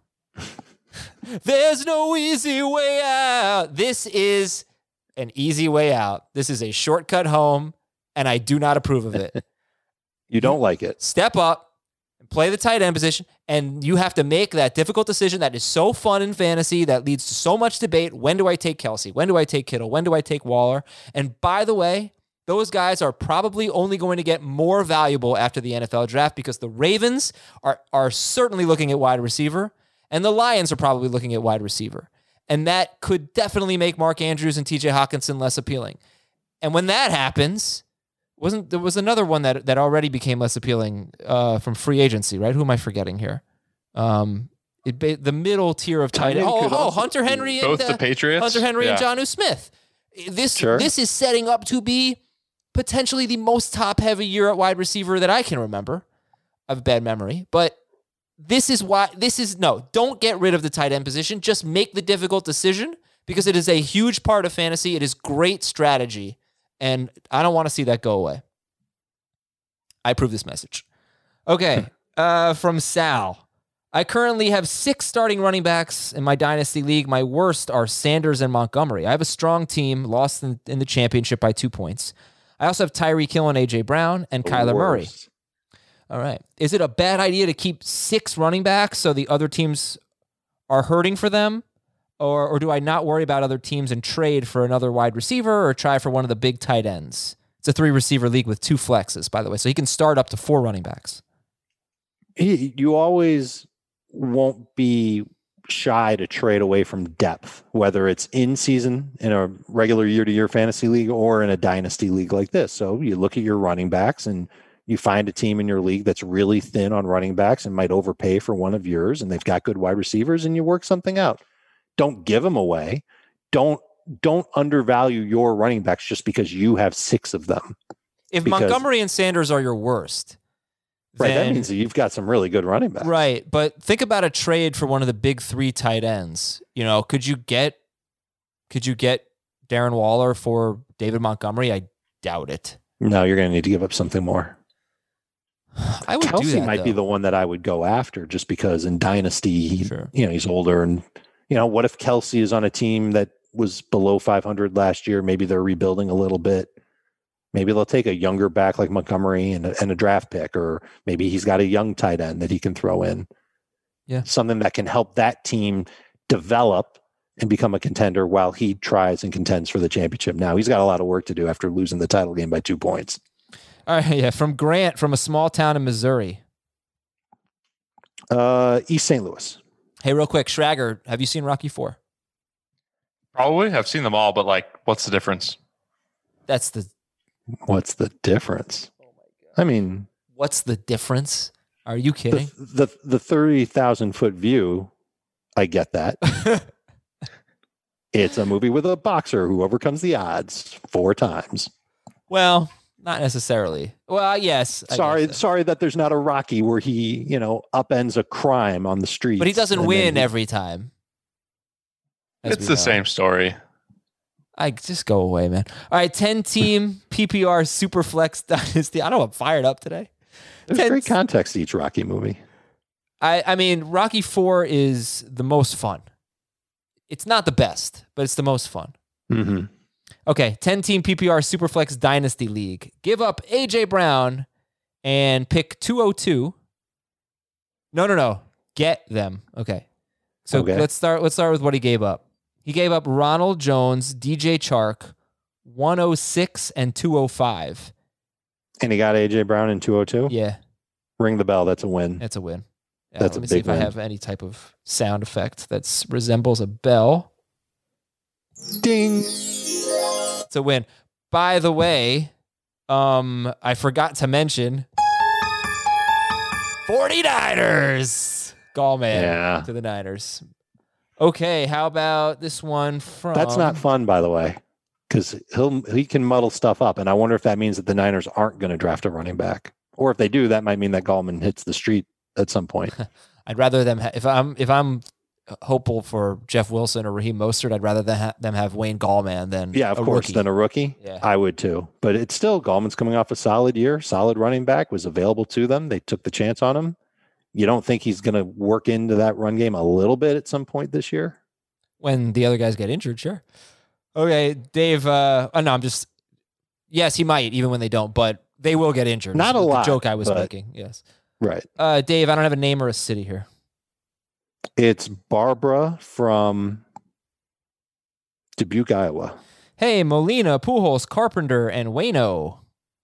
there's no easy way out. This is an easy way out. This is a shortcut home, and I do not approve of it.
You don't like it.
Step up and play the tight end position, and you have to make that difficult decision that is so fun in fantasy that leads to so much debate. When do I take Kelsey? When do I take Kittle? When do I take Waller? And by the way, those guys are probably only going to get more valuable after the N F L draft, because the Ravens are, are certainly looking at wide receiver, and the Lions are probably looking at wide receiver. And that could definitely make Mark Andrews and T J Hawkinson less appealing. And when that happens, wasn't there was another one that, that already became less appealing uh, from free agency, right? Who am I forgetting here? Um, it, the middle tier of tight end. Oh, oh Hunter Henry and
both
uh,
the Patriots.
Hunter Henry
yeah.
and Jonnu Smith. This
sure.
this is setting up to be potentially the most top-heavy year at wide receiver that I can remember. I have a bad memory, but this is why, this is, no, don't get rid of the tight end position. Just make the difficult decision, because it is a huge part of fantasy. It is great strategy, and I don't want to see that go away. I approve this message. Okay, uh, from Sal. I currently have six starting running backs in my dynasty league. My worst are Sanders and Montgomery. I have a strong team, lost in, in the championship by two points. I also have Tyreek Hill and A J Brown and the Kyler worst. Murray. All right. Is it a bad idea to keep six running backs so the other teams are hurting for them? Or, or do I not worry about other teams and trade for another wide receiver or try for one of the big tight ends? It's a three-receiver league with two flexes, by the way, so he can start up to four running backs.
He, you always won't be shy to trade away from depth, whether it's in season in a regular year-to-year fantasy league or in a dynasty league like this. So you look at your running backs and you find a team in your league that's really thin on running backs and might overpay for one of yours, and they've got good wide receivers, and you work something out. Don't give them away. Don't don't undervalue your running backs just because you have six of them.
If
because,
Montgomery and Sanders are your worst,
right,
then,
that means that you've got some really good running backs.
Right, but think about a trade for one of the big three tight ends. You know, could you get could you get Darren Waller for David Montgomery? I doubt it.
No, you're going to need to give up something more.
I would
Kelsey
do that,
might
though.
be the one that I would go after, just because in dynasty, he,
Sure.
you know, he's older, and you know, what if Kelsey is on a team that was below five hundred last year? Maybe they're rebuilding a little bit. Maybe they'll take a younger back like Montgomery and a, and a draft pick, or maybe he's got a young tight end that he can throw in.
Yeah,
something that can help that team develop and become a contender while he tries and contends for the championship. Now he's got a lot of work to do after losing the title game by two points.
All right, yeah, from Grant, from a small town in Missouri.
Uh, East Saint Louis.
Hey, real quick, Schrager, have you seen Rocky Four?
Probably. I've seen them all, but like, what's the difference?
That's the
What's the difference? Oh my God. I mean,
what's the difference? Are you kidding?
The the, the thirty thousand foot view, I get that. It's a movie with a boxer who overcomes the odds four times.
Well, not necessarily. Well, yes. I
sorry,
so.
sorry that there's not a Rocky where he, you know, upends a crime on the street.
But he doesn't win he, every time.
It's the know. same story.
I just go away, man. All right, ten team P P R Superflex Dynasty. I know I'm fired up today.
There's ten great context to each Rocky movie.
I, I mean, Rocky four is the most fun. It's not the best, but it's the most fun.
Mm-hmm.
Okay, ten team P P R Superflex Dynasty League. Give up A J Brown and pick two oh two. No, no, no. Get them. Okay. So okay. let's start let's start with what he gave up. He gave up Ronald Jones, D J Chark, one oh six and two oh five.
And he got A J Brown in two oh two?
Yeah.
Ring the bell. That's a win.
That's a win. Yeah,
That's
let me
a
see
big
if
win.
I have any type of sound effect that resembles a bell.
Ding.
It's a win. By the way, um, I forgot to mention forty-niners. Gallman
yeah.
to the Niners. Okay, how about this one from...
That's not fun, by the way, because he'll he can muddle stuff up, and I wonder if that means that the Niners aren't going to draft a running back. Or if they do, that might mean that Gallman hits the street at some point.
I'd rather them ha- if I'm if I'm hopeful for Jeff Wilson or Raheem Mostert, I'd rather them, ha- them have Wayne Gallman than
yeah, of
a
course,
rookie.
than a rookie.
Yeah.
I would too. But it's still Gallman's coming off a solid year, solid running back, was available to them. They took the chance on him. You don't think he's going to work into that run game a little bit at some point this year?
When the other guys get injured, sure. Okay, Dave. Uh, oh, no, I'm just. Yes, he might, even when they don't, but they will get injured.
Not a lot.
The joke I was
but,
making. Yes.
Right.
Uh, Dave, I don't have a name or a city here.
It's Barbara from Dubuque, Iowa.
Hey, Molina, Pujols, Carpenter, and Waino.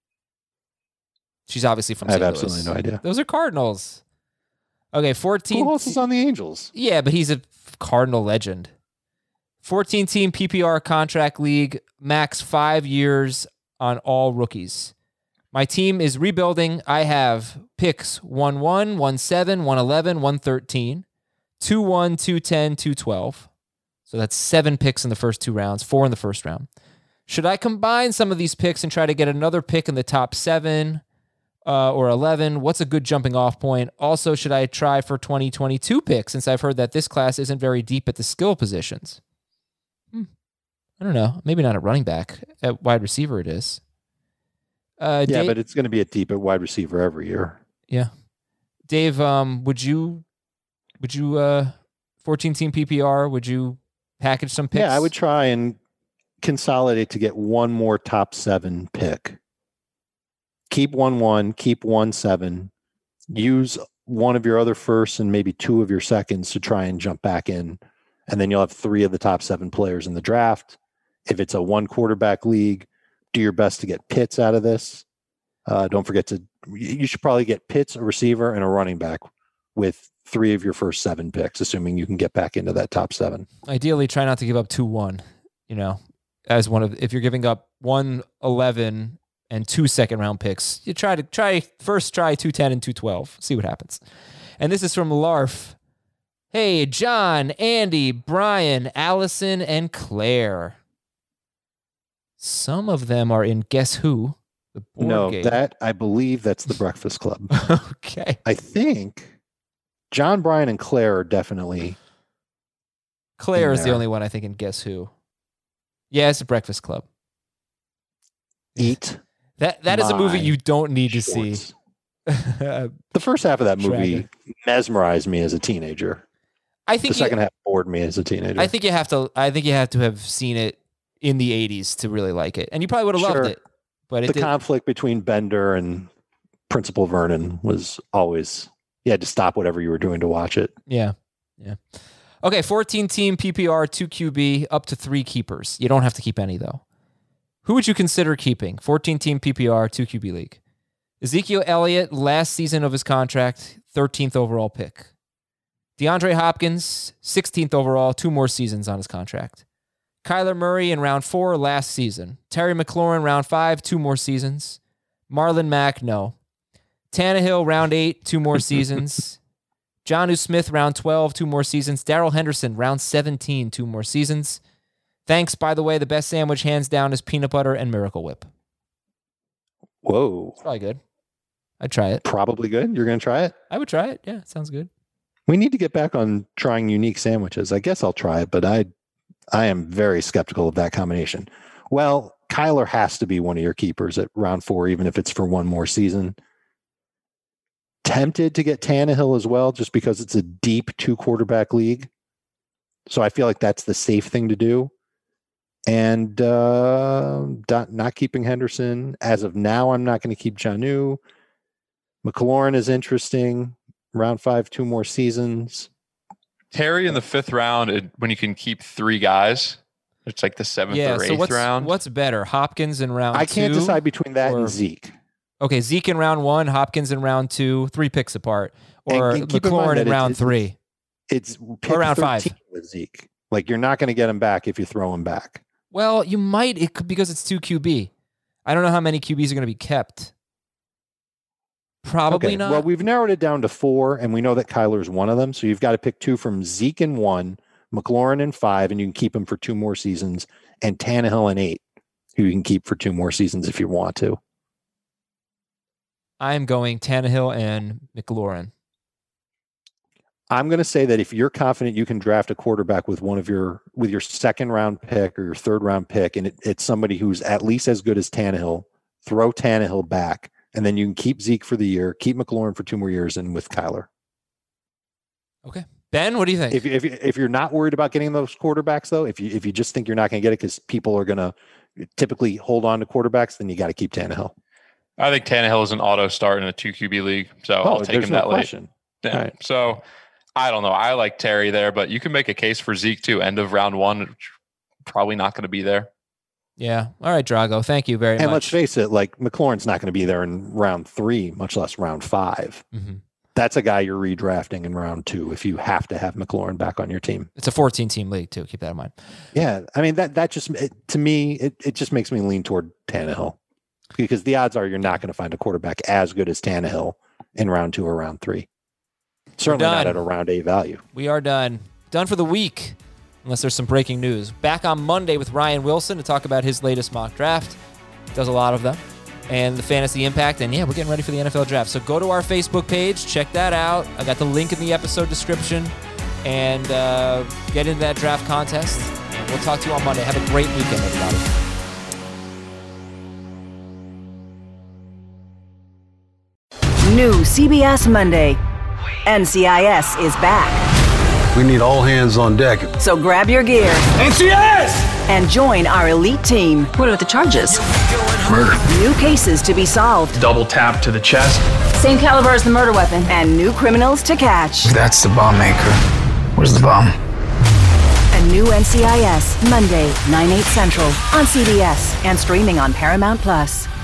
She's obviously from
I
Saint
have
Louis.
absolutely no idea.
Those are Cardinals. Okay, fourteen.
Pujols is on the Angels.
Yeah, but he's a Cardinal legend. fourteen team P P R contract league, max five years on all rookies. My team is rebuilding. I have picks one one, one seven, one eleven, one thirteen, two one, two ten, two twelve. So that's seven picks in the first two rounds, four in the first round. Should I combine some of these picks and try to get another pick in the top seven uh, or eleven? What's a good jumping off point? Also, should I try for twenty twenty-two picks since I've heard that this class isn't very deep at the skill positions? Hmm. I don't know. Maybe not at running back. At wide receiver it is. Uh,
yeah,
Dave,
but it's going to be a deep at wide receiver every year.
Yeah. Dave, um, would you, would you, uh, fourteen team P P R, would you package some picks?
Yeah, I would try and consolidate to get one more top seven pick. Keep one one, keep one seven. Use one of your other firsts and maybe two of your seconds to try and jump back in. And then you'll have three of the top seven players in the draft. If it's a one quarterback league, do your best to get Pitts out of this. Uh, don't forget to, you should probably get Pitts, a receiver, and a running back with three of your first seven picks, assuming you can get back into that top seven.
Ideally, try not to give up two one, you know, as one of, if you're giving up one eleven and two second round picks, you try to try first try two ten and two twelve, see what happens. And this is from Larf. Hey, John, Andy, Brian, Allison, and Claire. Some of them are in Guess Who? The board
no,
game.
that I believe that's the Breakfast Club.
Okay.
I think John, Brian, and Claire are definitely.
Claire is the only one I think in Guess Who. Yeah, it's the Breakfast Club.
Eat.
That that is a movie you don't need to
shorts.
see.
The first half of that movie
Tragic.
mesmerized me as a teenager.
I think
the
you,
second half bored me as a teenager.
I think you have to. I think you have to have seen it in the eighties to really like it, and you probably would have
Sure.
loved it. But it
the
did,
conflict between Bender and Principal Vernon was always, you had to stop whatever you were doing to watch it.
yeah, yeah. Okay, fourteen team P P R, two Q B, up to three keepers. You don't have to keep any though. Who would you consider keeping? fourteen team P P R, two Q B league. Ezekiel Elliott, last season of his contract, thirteenth overall pick. DeAndre Hopkins, sixteenth overall, two more seasons on his contract. Kyler Murray in round four last season. Terry McLaurin round five, two more seasons. Marlon Mack, no. Tannehill round eight, two more seasons. Jonnu Smith round twelve, two more seasons. Darrell Henderson round seventeen, two more seasons. Thanks, by the way, the best sandwich hands down is peanut butter and Miracle Whip.
Whoa.
It's probably good. I'd try it.
Probably good. You're going to try it?
I would try it. Yeah, it sounds good.
We need to get back on trying unique sandwiches. I guess I'll try it, but I I am very skeptical of that combination. Well, Kyler has to be one of your keepers at round four, even if it's for one more season. Tempted to get Tannehill as well, just because it's a deep two quarterback league. So I feel like that's the safe thing to do. And uh, not, not keeping Henderson. As of now, I'm not going to keep Jonnu. McLaurin is interesting. Round five, two more seasons.
Terry in the fifth round, it, when you can keep three guys, it's like the seventh
yeah,
or eighth
so what's,
round.
What's better, Hopkins in round two?
I can't decide between that
or,
and Zeke.
Okay, Zeke in round one, Hopkins in round two, three picks apart. Or
and, and
McLaurin in, in round
it's,
three.
It's
or round five
with Zeke. Like, you're not going to get him back if you throw him back.
Well, you might it could, because it's two Q B. I don't know how many Q Bs are going to be kept. Probably
okay.
not.
Well, we've narrowed it down to four, and we know that Kyler's one of them. So you've got to pick two from Zeke in one, McLaurin in five, and you can keep him for two more seasons, and Tannehill in eight, who you can keep for two more seasons if you want to.
I'm going Tannehill and McLaurin.
I'm going to say that if you're confident you can draft a quarterback with one of your with your second round pick or your third round pick, and it, it's somebody who's at least as good as Tannehill, throw Tannehill back. And then you can keep Zeke for the year, keep McLaurin for two more years, and with Kyler.
Okay, Ben, what do you think?
If if if you're not worried about getting those quarterbacks, though, if you if you just think you're not going to get it because people are going to typically hold on to quarterbacks, then you got to keep Tannehill.
I think Tannehill is an auto start in a two Q B league, so
oh,
I'll take him
no
that
question.
late. Yeah. Right. So I don't know. I like Terry there, but you can make a case for Zeke too. End of round one, probably not going to be there.
Yeah. All right, Drago. Thank you very
and
much.
And let's face it, like McLaurin's not going to be there in round three, much less round five.
Mm-hmm.
That's a guy you're redrafting in round two if you have to have McLaurin back on your team.
It's a fourteen-team league too. Keep that in mind.
Yeah, I mean that that just it, to me it it just makes me lean toward Tannehill because the odds are you're not going to find a quarterback as good as Tannehill in round two or round three. Certainly not at a round eight value.
We are done. Done for the week. Unless there's some breaking news. Back on Monday with Ryan Wilson to talk about his latest mock draft. Does a lot of them. And the fantasy impact. And yeah, we're getting ready for the N F L draft. So go to our Facebook page. Check that out. I got the link in the episode description. And uh, get into that draft contest. And we'll talk to you on Monday. Have a great weekend, everybody.
New C B S Monday. N C I S is back.
We need all hands on deck.
So grab your gear.
N C I S!
And join our elite team.
What are the charges?
Murder.
New cases to be solved.
Double tap to the chest.
Same caliber as the murder weapon.
And new criminals to catch.
That's the bomb maker. Where's the bomb?
A new N C I S, Monday, nine, eight Central on C B S and streaming on Paramount Plus.